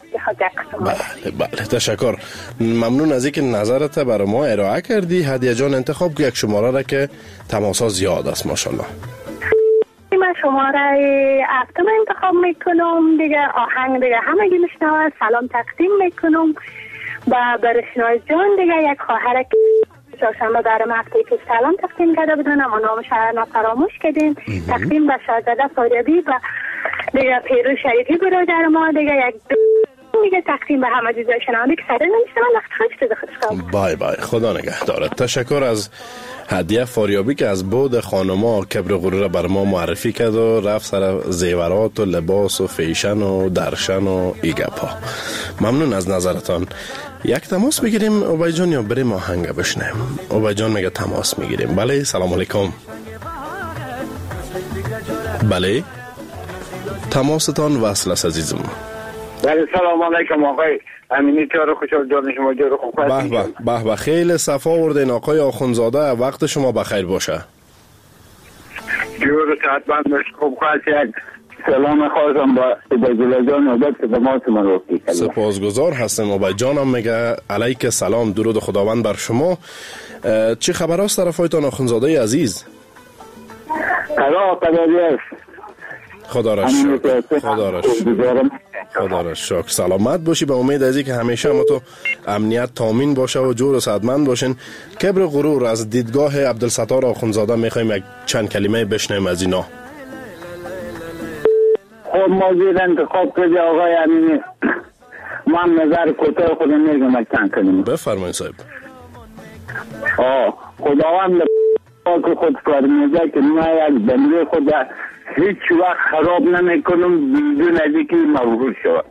بله تشکر. ممنون از اینکه نظرت برای ما ارائه کردی. هدیه جان انتخاب یک شماره را که تماس‌ها زیاد است ماشاءالله. من شماره 7 انتخاب میکنم دیگه. آهنگ دیگه همگی میشنوه. سلام تقدیم میکنم و برشناز جان دیگه، یک خواهر که چهارشنبه برام هفته پیش سلام تقدیم کرده بودن اما نامش را فراموش کردیم. تقدیم به شاهزاده فاریابی و دیگه پیرو شریفی برادر ما دیگه، یک دیگه تقدیم به همه جزای شنونده که سره نمیشتم. وقت خودش بای بای، خدا نگهدارت. تشکر از هدیه فاریابی که از بود خانما کبر غرور بر ما معرفی کرد و رفت سر زیورات و لباس و فیشن و درشن و ایگپا. ممنون از نظرتان. یک تماس بگیریم اوبای جان یا بریم آهنگ بشنیم؟ اوبای جان میگه تماس میگیریم. بله سلام علیکم. بله تماستان وصل است عزیزم. بله سلام علیکم آقای امینی، چهار خوشحال جان شما جور خوب هستید. به به خیلی صفا آوردین آقای آخونزاده، وقت شما بخیر باشه. جور صحتمند باش. خوب خواهد سلام خواستم با عبدالله جان نوبت خدمات من رو کنید. سپاسگزار هستم. عبدالله جانم میگه علیک سلام، درود خداوند بر شما. چه خبر است طرفایتان آخونزاده عزیز؟ قداری است. خدا را شکر. خدا را شکر. سلامت باشی. به امید ازی که همیشه ما تو امنیت تامین باشه و جور و صحتمند باشین. کبر غرور از دیدگاه عبدالستار آخونزاده میخوایم یک چند کلمه بشنویم از اینا. خب موضوع انتخاب کرده آقای امینی، من نظر کوتاه خودم میگم چند کلمه. بفرمایید صاحب. خداوند که خود فرموده که من یک بنده خود هیچ وقت خراب نمیکنم بدون از اینکه مغرور شود.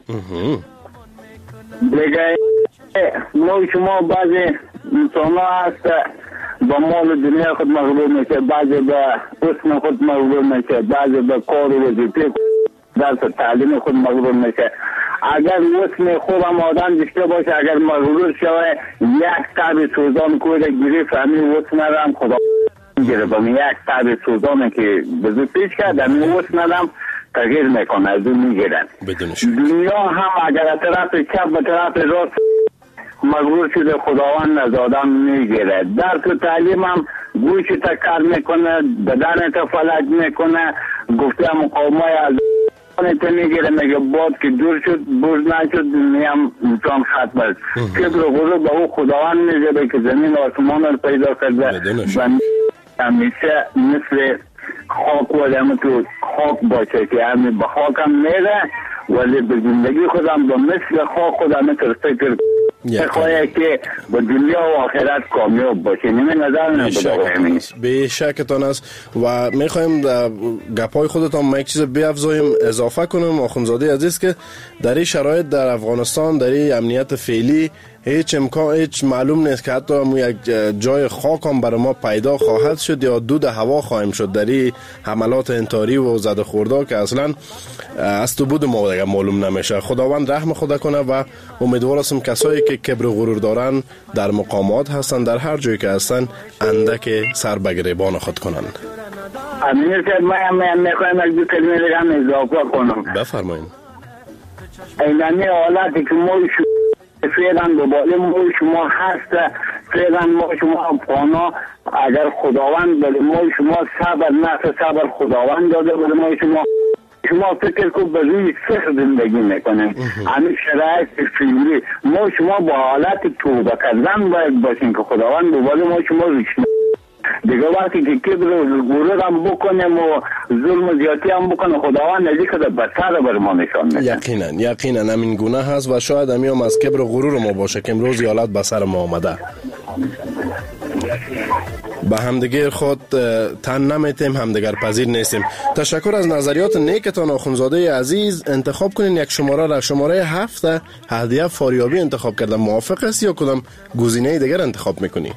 دیگه ما شما بعضی انسان ها هست با مال دنیا خود مغرور میشه، بعضی با حسن خود مغرور میشه، بعضی با کار و وظیفه درس تعلیم خود مغرور میشه. اگر حسن خوب هم آدم داشته باشه، اگر مغرور شود یک طبع سوزان کوره گریف همین حسن هم خدا گرفتم. یک طبع سوزانه که بزرگ پیش کرد همین حسن هم تغییر میکنه، از اون میگیرن. دنیا هم اگر طرف چپ و طرف راست مغرور شده خداوند از آدم میگیره. در تو تعلیم هم گوش تا کار میکنه، بدن تا فلج میکنه. گفته مقاومای از تا میگیره، میگه باد که دور شد بوز نشد دنیا هم انسان ختم است. کبر و غرور به او خداوند میگه که زمین و آسمان رو پیدا کرده و همیشه مثل خاک و همه تو خاک باشه که همین به خاک هم میره ولی به زندگی خودم با مثل خاک خودم تر فکر خواهی که با دنیا و آخرت کامیاب باشه. نمی نظر نبوده به شکتان است و میخوایم گپای خودتان ما یک چیز بیافزاییم اضافه کنم. آخونزاده عزیز که در این شرایط در افغانستان در این امنیت فعلی هیچ امکان هیچ معلوم نیست که حتی یک جای خاک هم برای ما پیدا خواهد شد یا دود هوا خواهیم شد در این حملات انتحاری و زده خورده که اصلا از تو بود ما دیگه معلوم نمیشه. خداوند رحم خدا کنه و امیدوار هستم کسایی که کبر و غرور دارن در مقامات هستن در هر جایی که هستن اندک سر به گریبان خود کنن. امیر صاحب من میخوایم از دو کلمه دیگه هم اضافه کنم. بفرمایید. اینمی حالتی که ما فعلا دوباره ما شما هست، فعلا ما شما افغانا اگر خداوند بله ما شما صبر نفس صبر خداوند داده بله ما شما فکر که به روی سخت زندگی میکنیم. همین شرایط فعلی ما شما با حالت توبه کردن باید باشیم که خداوند دوباره ما شما ریشن دیگه وقتی که کبر و غرور هم بکنیم و ظلم و زیادتی هم بکنیم خداوند از اینکه بدتر بر ما نشان میده. یقینا همین گناه هست و شاید همین هم از کبر و غرور ما باشه که امروز حالت به سر ما آمده. به همدیگر خود تن نمیتیم، همدیگر پذیر نیستیم. تشکر از نظریات نیکتان آخونزاده عزیز. انتخاب کنین یک شماره را. شماره 7 هدیه فاریابی انتخاب کردم. موافق است یا کدام گزینه دیگر انتخاب میکنی؟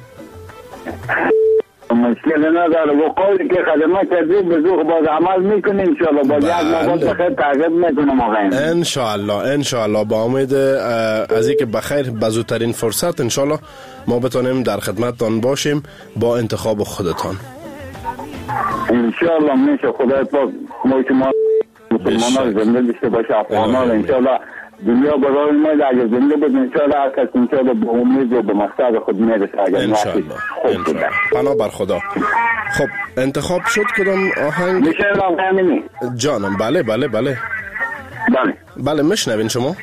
مشکل نداره و قولی که خدمت کردید به زوخ باز عمل میکنیم انشاءالله باز یک مقال بخیر تعقیب میکنم آقایم انشاءالله با امید از اینکه بخیر بزودترین فرصت انشاءالله ما بتونیم در خدمتتان باشیم با انتخاب خودتان. انشاءالله میشه خدای پاک ما شما مسلمانان زنده داشته باشه افغانان انشاءالله دنیا برای ما اگر زنده بود انشاءالله هر کس انشاءالله به امید و به مقصد خود میرسه. انشاءالله. پناه بر خدا. خب انتخاب شد کدام آهنگ؟ میشه همینی جانم. بله میشنوین شما؟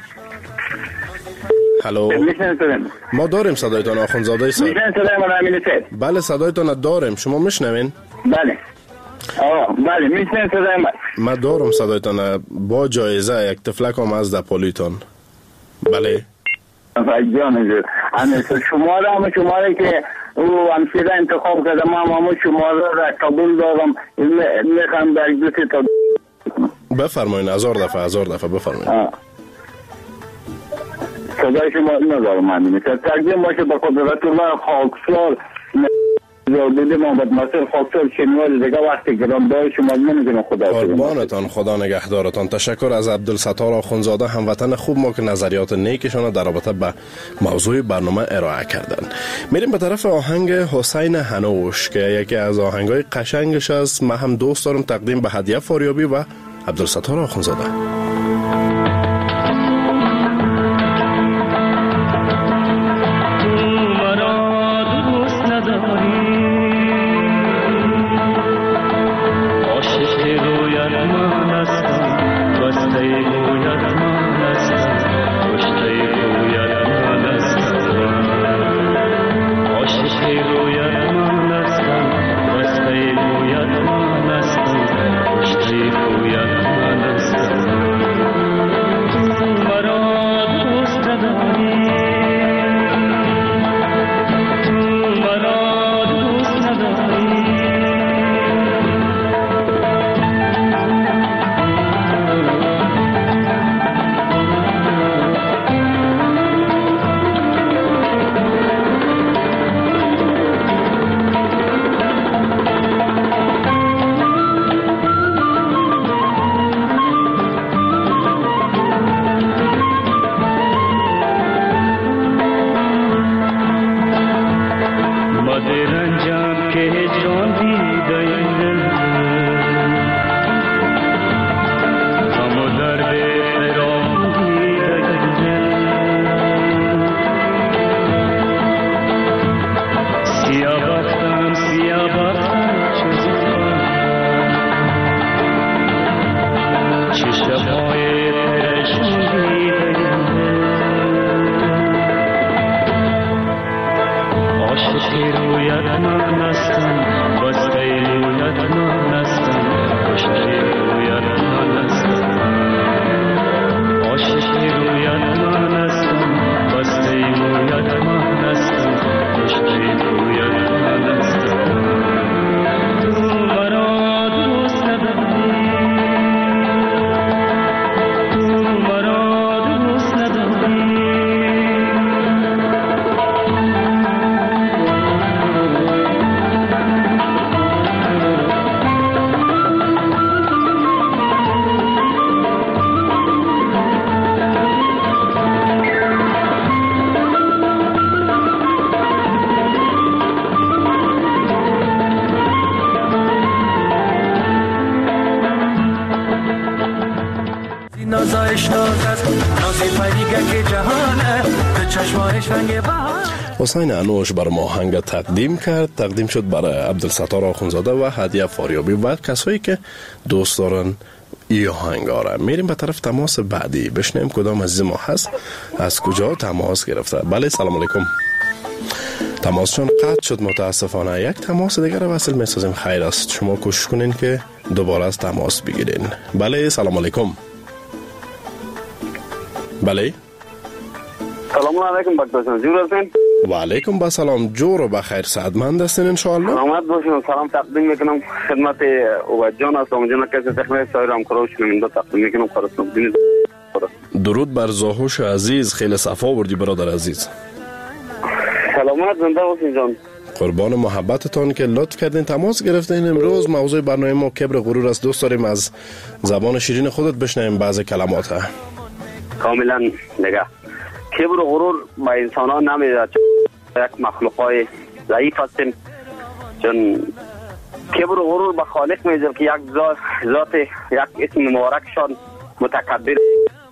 هلو. ما داریم صدایتان آخوندزاده صاحب. بله صدایتان داریم. شما میشنوین؟ بله میشنوین صدای ما دارم صدایتان با جایزه یک تفلک هم از دپولیتون. بله جان شماره که او همشیره انتخاب کرده ما شماره را قبول دارم میخوام در دوستی تا بفرمایین. هزار دفعه بفرمایین. صدای شما ندارم من میشه تقدیم باشه به قدرت الله خاکسار زاده محمد ناصر خاکسار شنوال دیگه وقتی گرامدار شما نمیدونم خدا قربانتان. خدا نگهدارتان. تشکر از عبدالستار آخوندزاده هموطن خوب ما که نظریات نیکشان در رابطه به موضوع برنامه ارائه کردن. میریم به طرف آهنگ حسین هنوش که یکی از آهنگای قشنگش است. من هم دوست دارم تقدیم به هدیه فاریابی و عبدالستار آخوندزاده. حسین انوش بر ما آهنگ تقدیم شد برای عبدالستار آخوندزاده و هدیه فاریابی و کسایی که دوست دارن ای آهنگا را. میریم به طرف تماس بعدی بشنیم کدام عزیز ما هست، از کجا تماس گرفته. بله سلام علیکم. تماسشون قطع شد متاسفانه. یک تماس دیگر رو وصل میسازیم. خیر است، شما کوشش کنین که دوباره از تماس بگیرین. بله سلام علیکم. بله سلام علیکم بکتاشان جور هستین؟ و علیکم با سلام جور و بخیر سعدمند هستین انشاءالله. سلامت باشین. سلام تقدیم میکنم خدمت اوبد جان است و جان کسی تخمه سایر همکاراش نمینده تقدیم میکنم. درود بر زاهوش عزیز. خیلی صفا بردی برادر عزیز. سلامت زنده باشین جان. قربان محبتتان که لطف کردین تماس گرفتین. امروز موضوع برنامه ما کبر غرور است. دوست داریم از زبان شیرین خودت بشنویم بعض کلمات. کاملا نگاه کبر و غرور با انسان ها نمیده. یک مخلوقای ضعیف هستیم. چون کبر و غرور با خالق میده که یک ذات یک اسم مبارکشان متکبر.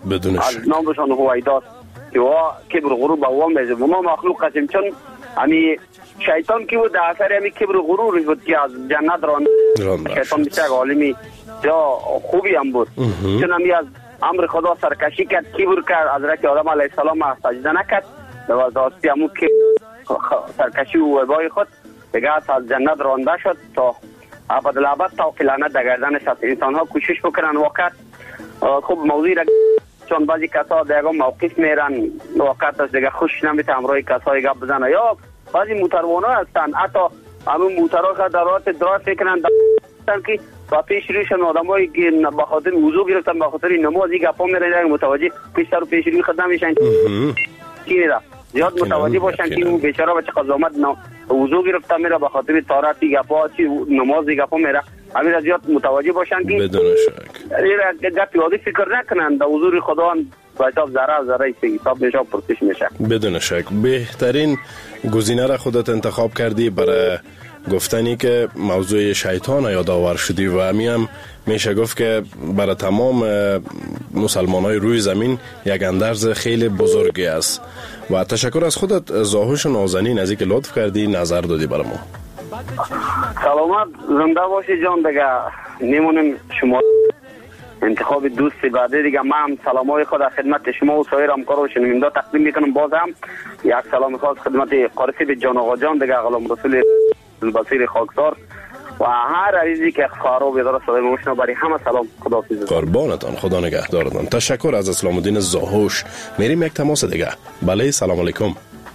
بدون شک نامشان هویداست که وا کبر غرور با وام میزه ما مخلوق هستیم چون امی شیطان کی بود در اثر امی کبر غرور بود که از جنت راند شیطان بسیار عالمی یا خوبی هم بود چون امی از امر خدا سرکشی کرد کبر کرد حضرت آدم علیه السلام سجده نکرد و داستی همون که سرکشی و وبای خود دیگه از جنت رانده شد تا ابدالابد تا لعنت در گردنش است. انسان ها کوشش بکنن واقعا خوب موضوعی را چون بعضی کسا دیگه موقف میرن واقعا است دیگه خوش نمیته همراه کسای گپ بزنه یا بعضی موتروانه هستن حتی همون موترها که در راه دراز میکنن که با پیش رویشون آدمایی که به خاطر وضو گرفتن به خاطر نمازی گپا میرن متوجه پیش سر و پیش روی خود نمیشن کی میره زیاد متوجه باشن که اون بیچاره بچه قضامت وضو گرفته میره به خاطر طهارتی گپا چی نمازی گپا میره همین زیاد متوجه باشن که بدون شک گپی عادی فکر نکنن در حضور خدا با حساب ذره حساب میشه پرسش میشه. بدون شک بهترین گزینه را خودت انتخاب کردی برای گفتنی که موضوع شیطان یادآور شدی و هم میشه گفت که برای تمام مسلمان های روی زمین یک اندرز خیلی بزرگی است و تشکر از خودت زاهوش نازنین از اینکه لطف کردی نظر دادی برای ما. سلامت زنده باشی جان دیگه نمونیم شما انتخاب دوست بعدی دیگه من هم سلامای خود خدمت شما و سایر همکارا و شنوندا تقدیم میکنم. باز هم یک سلام خاص خدمت قارسی به جان آقا جان دیگه غلام رسول البصیر خاکسار و هر عزیزی که خارو بیدار صدای مشنو برای همه سلام. خداحافظ. قربانتان خدا نگهدارتان. تشکر از اسلام الدین زاهوش. میریم یک تماس دیگه. بله سلام علیکم.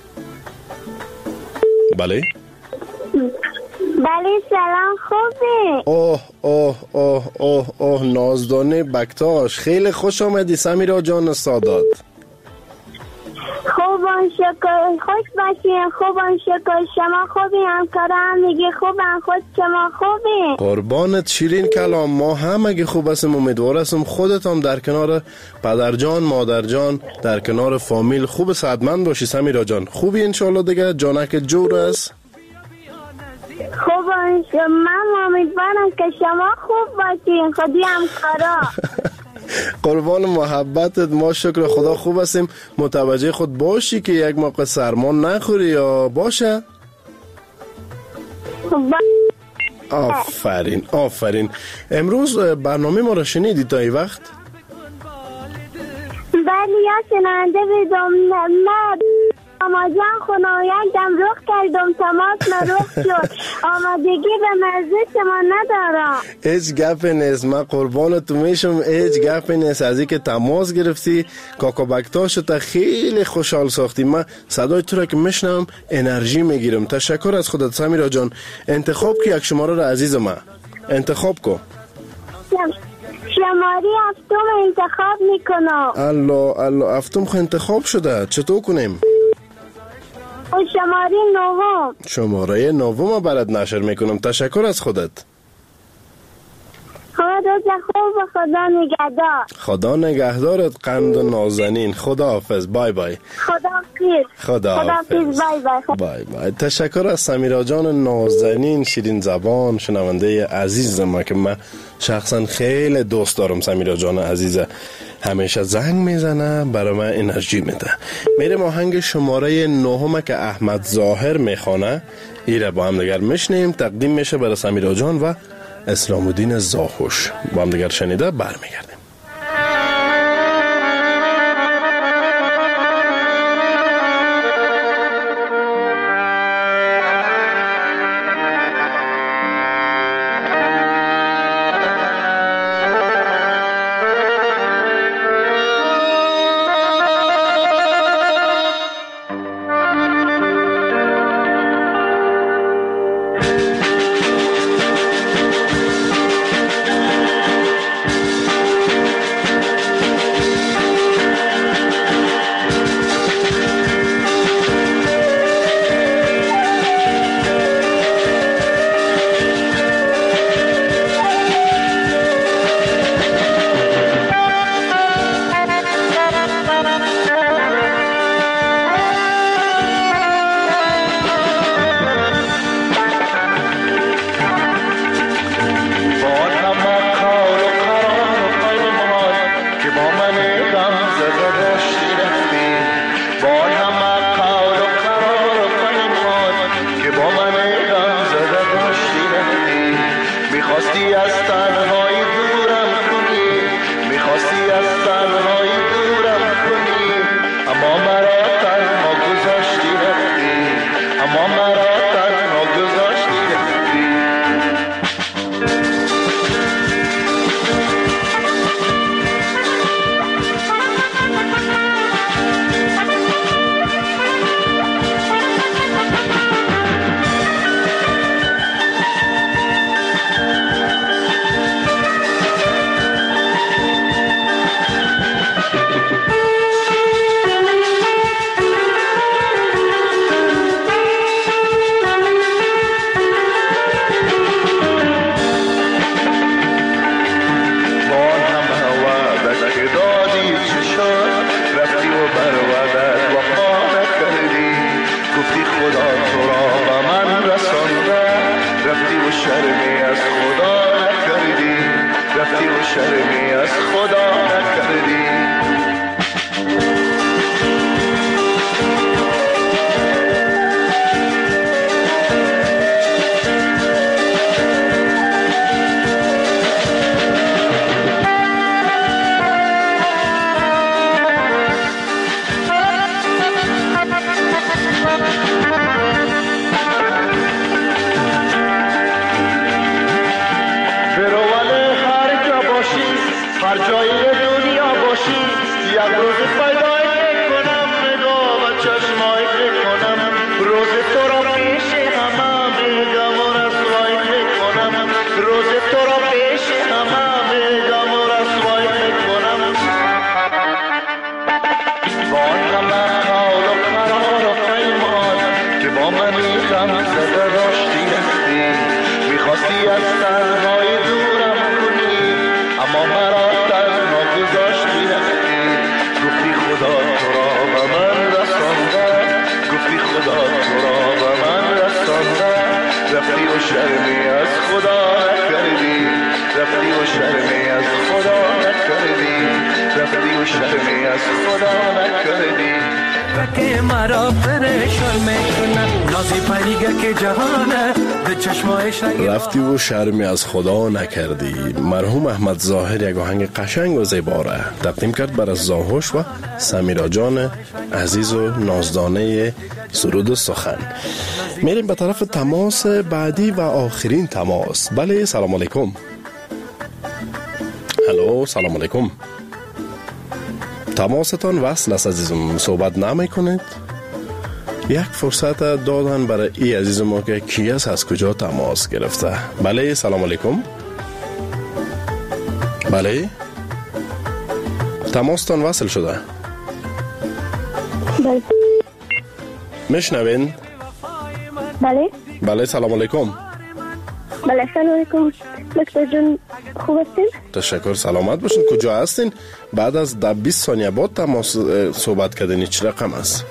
بله بله سلام خوبه. اوه نازدانه بکتاش خیلی خوش آمدی سمیرا جان سادات. خوبان شکر خوش باشین. خوبان شکر شما خوبی همکارا هم میگه خوبن خود شما خوبی. قربانت شیرین کلام ما هم اگه خوب هستم امیدوار هستم خودت هم در کنار پدرجان مادرجان در کنار فامیل خوب صحتمند باشی سمیرا جان. خوبی انشالله دیگه جانک جور است. خوبان من امیدوارم که شما خوب باشین خودی همکارا. قربان محبتت ما شکر خدا خوب هستیم. متوجه خود باشی که یک موقع سرما نخوری یا باشه. آفرین امروز برنامه ما را شنیدی تا این وقت؟ بله یا شنونده بیدم نه آمازان خونه یک دم رخ کردم تماس رخ شد آمادگی به مرزه شما ندارم. هیچ گپ نیست من قربان تو میشم هیچ گپ نیست از اینکه تماس گرفتی کاکا بکتاشو خیلی خوشحال ساختی. من صدای تو را که میشنم انرژی میگیرم. تشکر از خودت سمیرا جان. انتخاب که یک شماره را عزیز من انتخاب کو. شماره هفتم انتخاب میکنم. الله هفتم خو انتخاب شده چطور کنیم؟ شماره نوم برات نشر میکنم. تشکر از خودت. خدا نگهدار. خدا نگهدارت قند و نازنین. خداحافظ. بای بای. خداحافظ. بای بای. تشکر از سمیرا جان نازنین شیرین زبان شنونده عزیز ما که من شخصا خیلی دوست دارم. سمیرا جان عزیزه همیشه زنگ میزنه برای من انرژی میده. میرم آهنگ شماره 9 که احمد ظاهر میخوانه ایره با هم دیگر میشنیم. تقدیم میشه برای سمیرا جان و اسلام الدین زاهوش. با هم دیگر شنیده برمیگردیم. میخواستی از تنهایی دورم کنی، میخواستی از تنهایی دورم کنی، اما مرا تنها گذاشتی رفتی، اما مرا تنها گذاشتی رفتی. شرمی از خدا نکردی. هر جای دنیا باشی یک روز پیدای کنم، نگاه و چشمای کنم، روز تو را پیش همه میگم و رسوای کنم، روز تو را پیش همه میگم و رسوای کنم. با همه قول و قرار و پیمان که با منی غم زده داشتی رفتی، میخواستی از تنهای دورم کنی، اما مرا تنها گذاشتی رفتی. گفتی خدا تو را به من رسانده، گفتی خدا تو را به من رسانده، رفتی و شرمی از خدا نکردی، رفتی و شرمی از خدا نکردی، رفتی و شرمی از خدا نکردی. که مرا پریشان میکنه نازی پریگه که جهانه به چشمایش رفتی و شرمی از خدا نکردی. مرحوم احمد ظاهر یک آهنگ قشنگ و زیباره تقدیم کرد برای زاهوش و سمیرا جان عزیز و نازدانه سرود و سخن. میریم به طرف تماس بعدی و آخرین تماس. بله سلام علیکم. هلو سلام علیکم. تماستان وصل است عزیزم، صحبت نمی کنید. یک فرصت دادن برای ای عزیز ما که کی است، از کجا تماس گرفته. بله سلام علیکم. بله تماستان وصل شده. بله میشنوین؟ بله بله سلام علیکم. بله سلام علیکم دکتر جون، خوب هستین؟ تشکر، سلامت باشین. کجا هستین؟ بعد از 20 ثانیه بعد تماس صحبت کردین. چه رقم است؟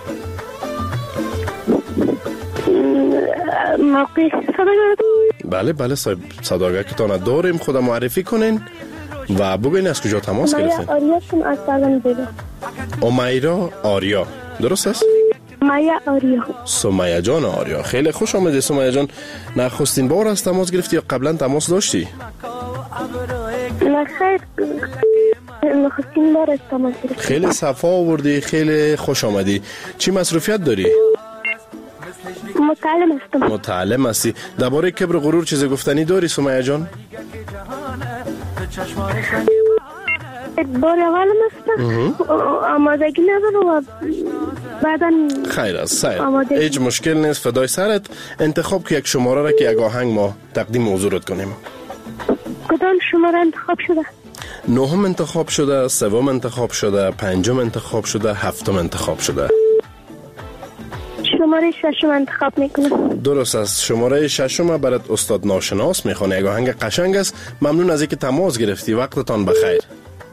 موقع صداگاه. بله بله صاحب صداگاه که تانه داریم. خود معرفی کنین و بگوین از کجا تماس گرفتین. آریاتون از سالان دیگه. امیرا آریا، درست است؟ سمیه آریا. سمیه جان آریا، خیلی خوش آمدی سمیه جان. نخستین بار از تماس گرفتی یا قبلا تماس داشتی؟ نه خیر، نخستین بار از تماس گرفتی. خیلی صفا آوردی، خیلی خوش آمدی. چی مصروفیت داری؟ متعلم هستم. متعلم هستی. درباره کبر و غرور چیز گفتنی داری سمیه جان؟ بار اولم هستم، آمادگی ندارم و بعدا خیر است. سیر هیچ مشکل نیست، فدای سرت. انتخاب که یک شماره را که یک آهنگ ما تقدیم حضورت کنیم. کدام شماره انتخاب شده؟ 9 انتخاب شده، 3 انتخاب شده، 5 انتخاب شده، 7 انتخاب شده. شماره 6 انتخاب میکنم. درست است. شماره 6 برات استاد ناشناس میخوانه. یک آهنگ قشنگ است. ممنون از اینکه تماس گرفتی. وقتتان بخیر.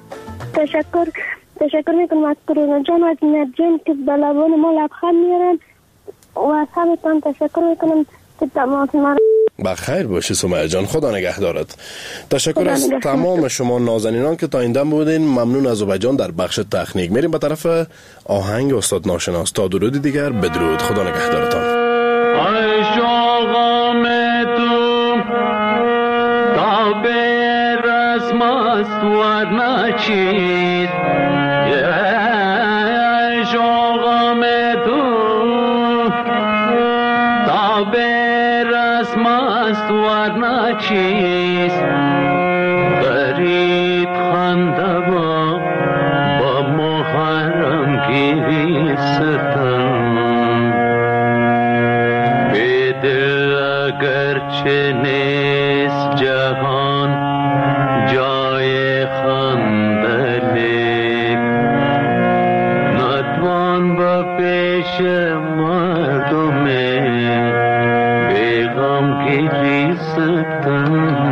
تشکر میکنم از کرونا جان و از اینت جان که به لبان ما لبخند میارن و از همتان تشکر میکنم که تماس ما بخیر باشی سمیه جان، خدا نگهدارت. تشکر از تمام شما نازنینان که تا این دم بودین. ممنون از زبا جان در بخش تکنیک. میریم به طرف آهنگ استاد ناشناس. تا درود دیگر بدرود. خدا نگهدارتان. ورنه چیست شوقم تو تا به رسم است ورنه چیست برید خنده با محرم گیری ستم به دل اگرچه نیست جهان جای خنده لیک نتوان به پیش مردم بیغم گیری ستم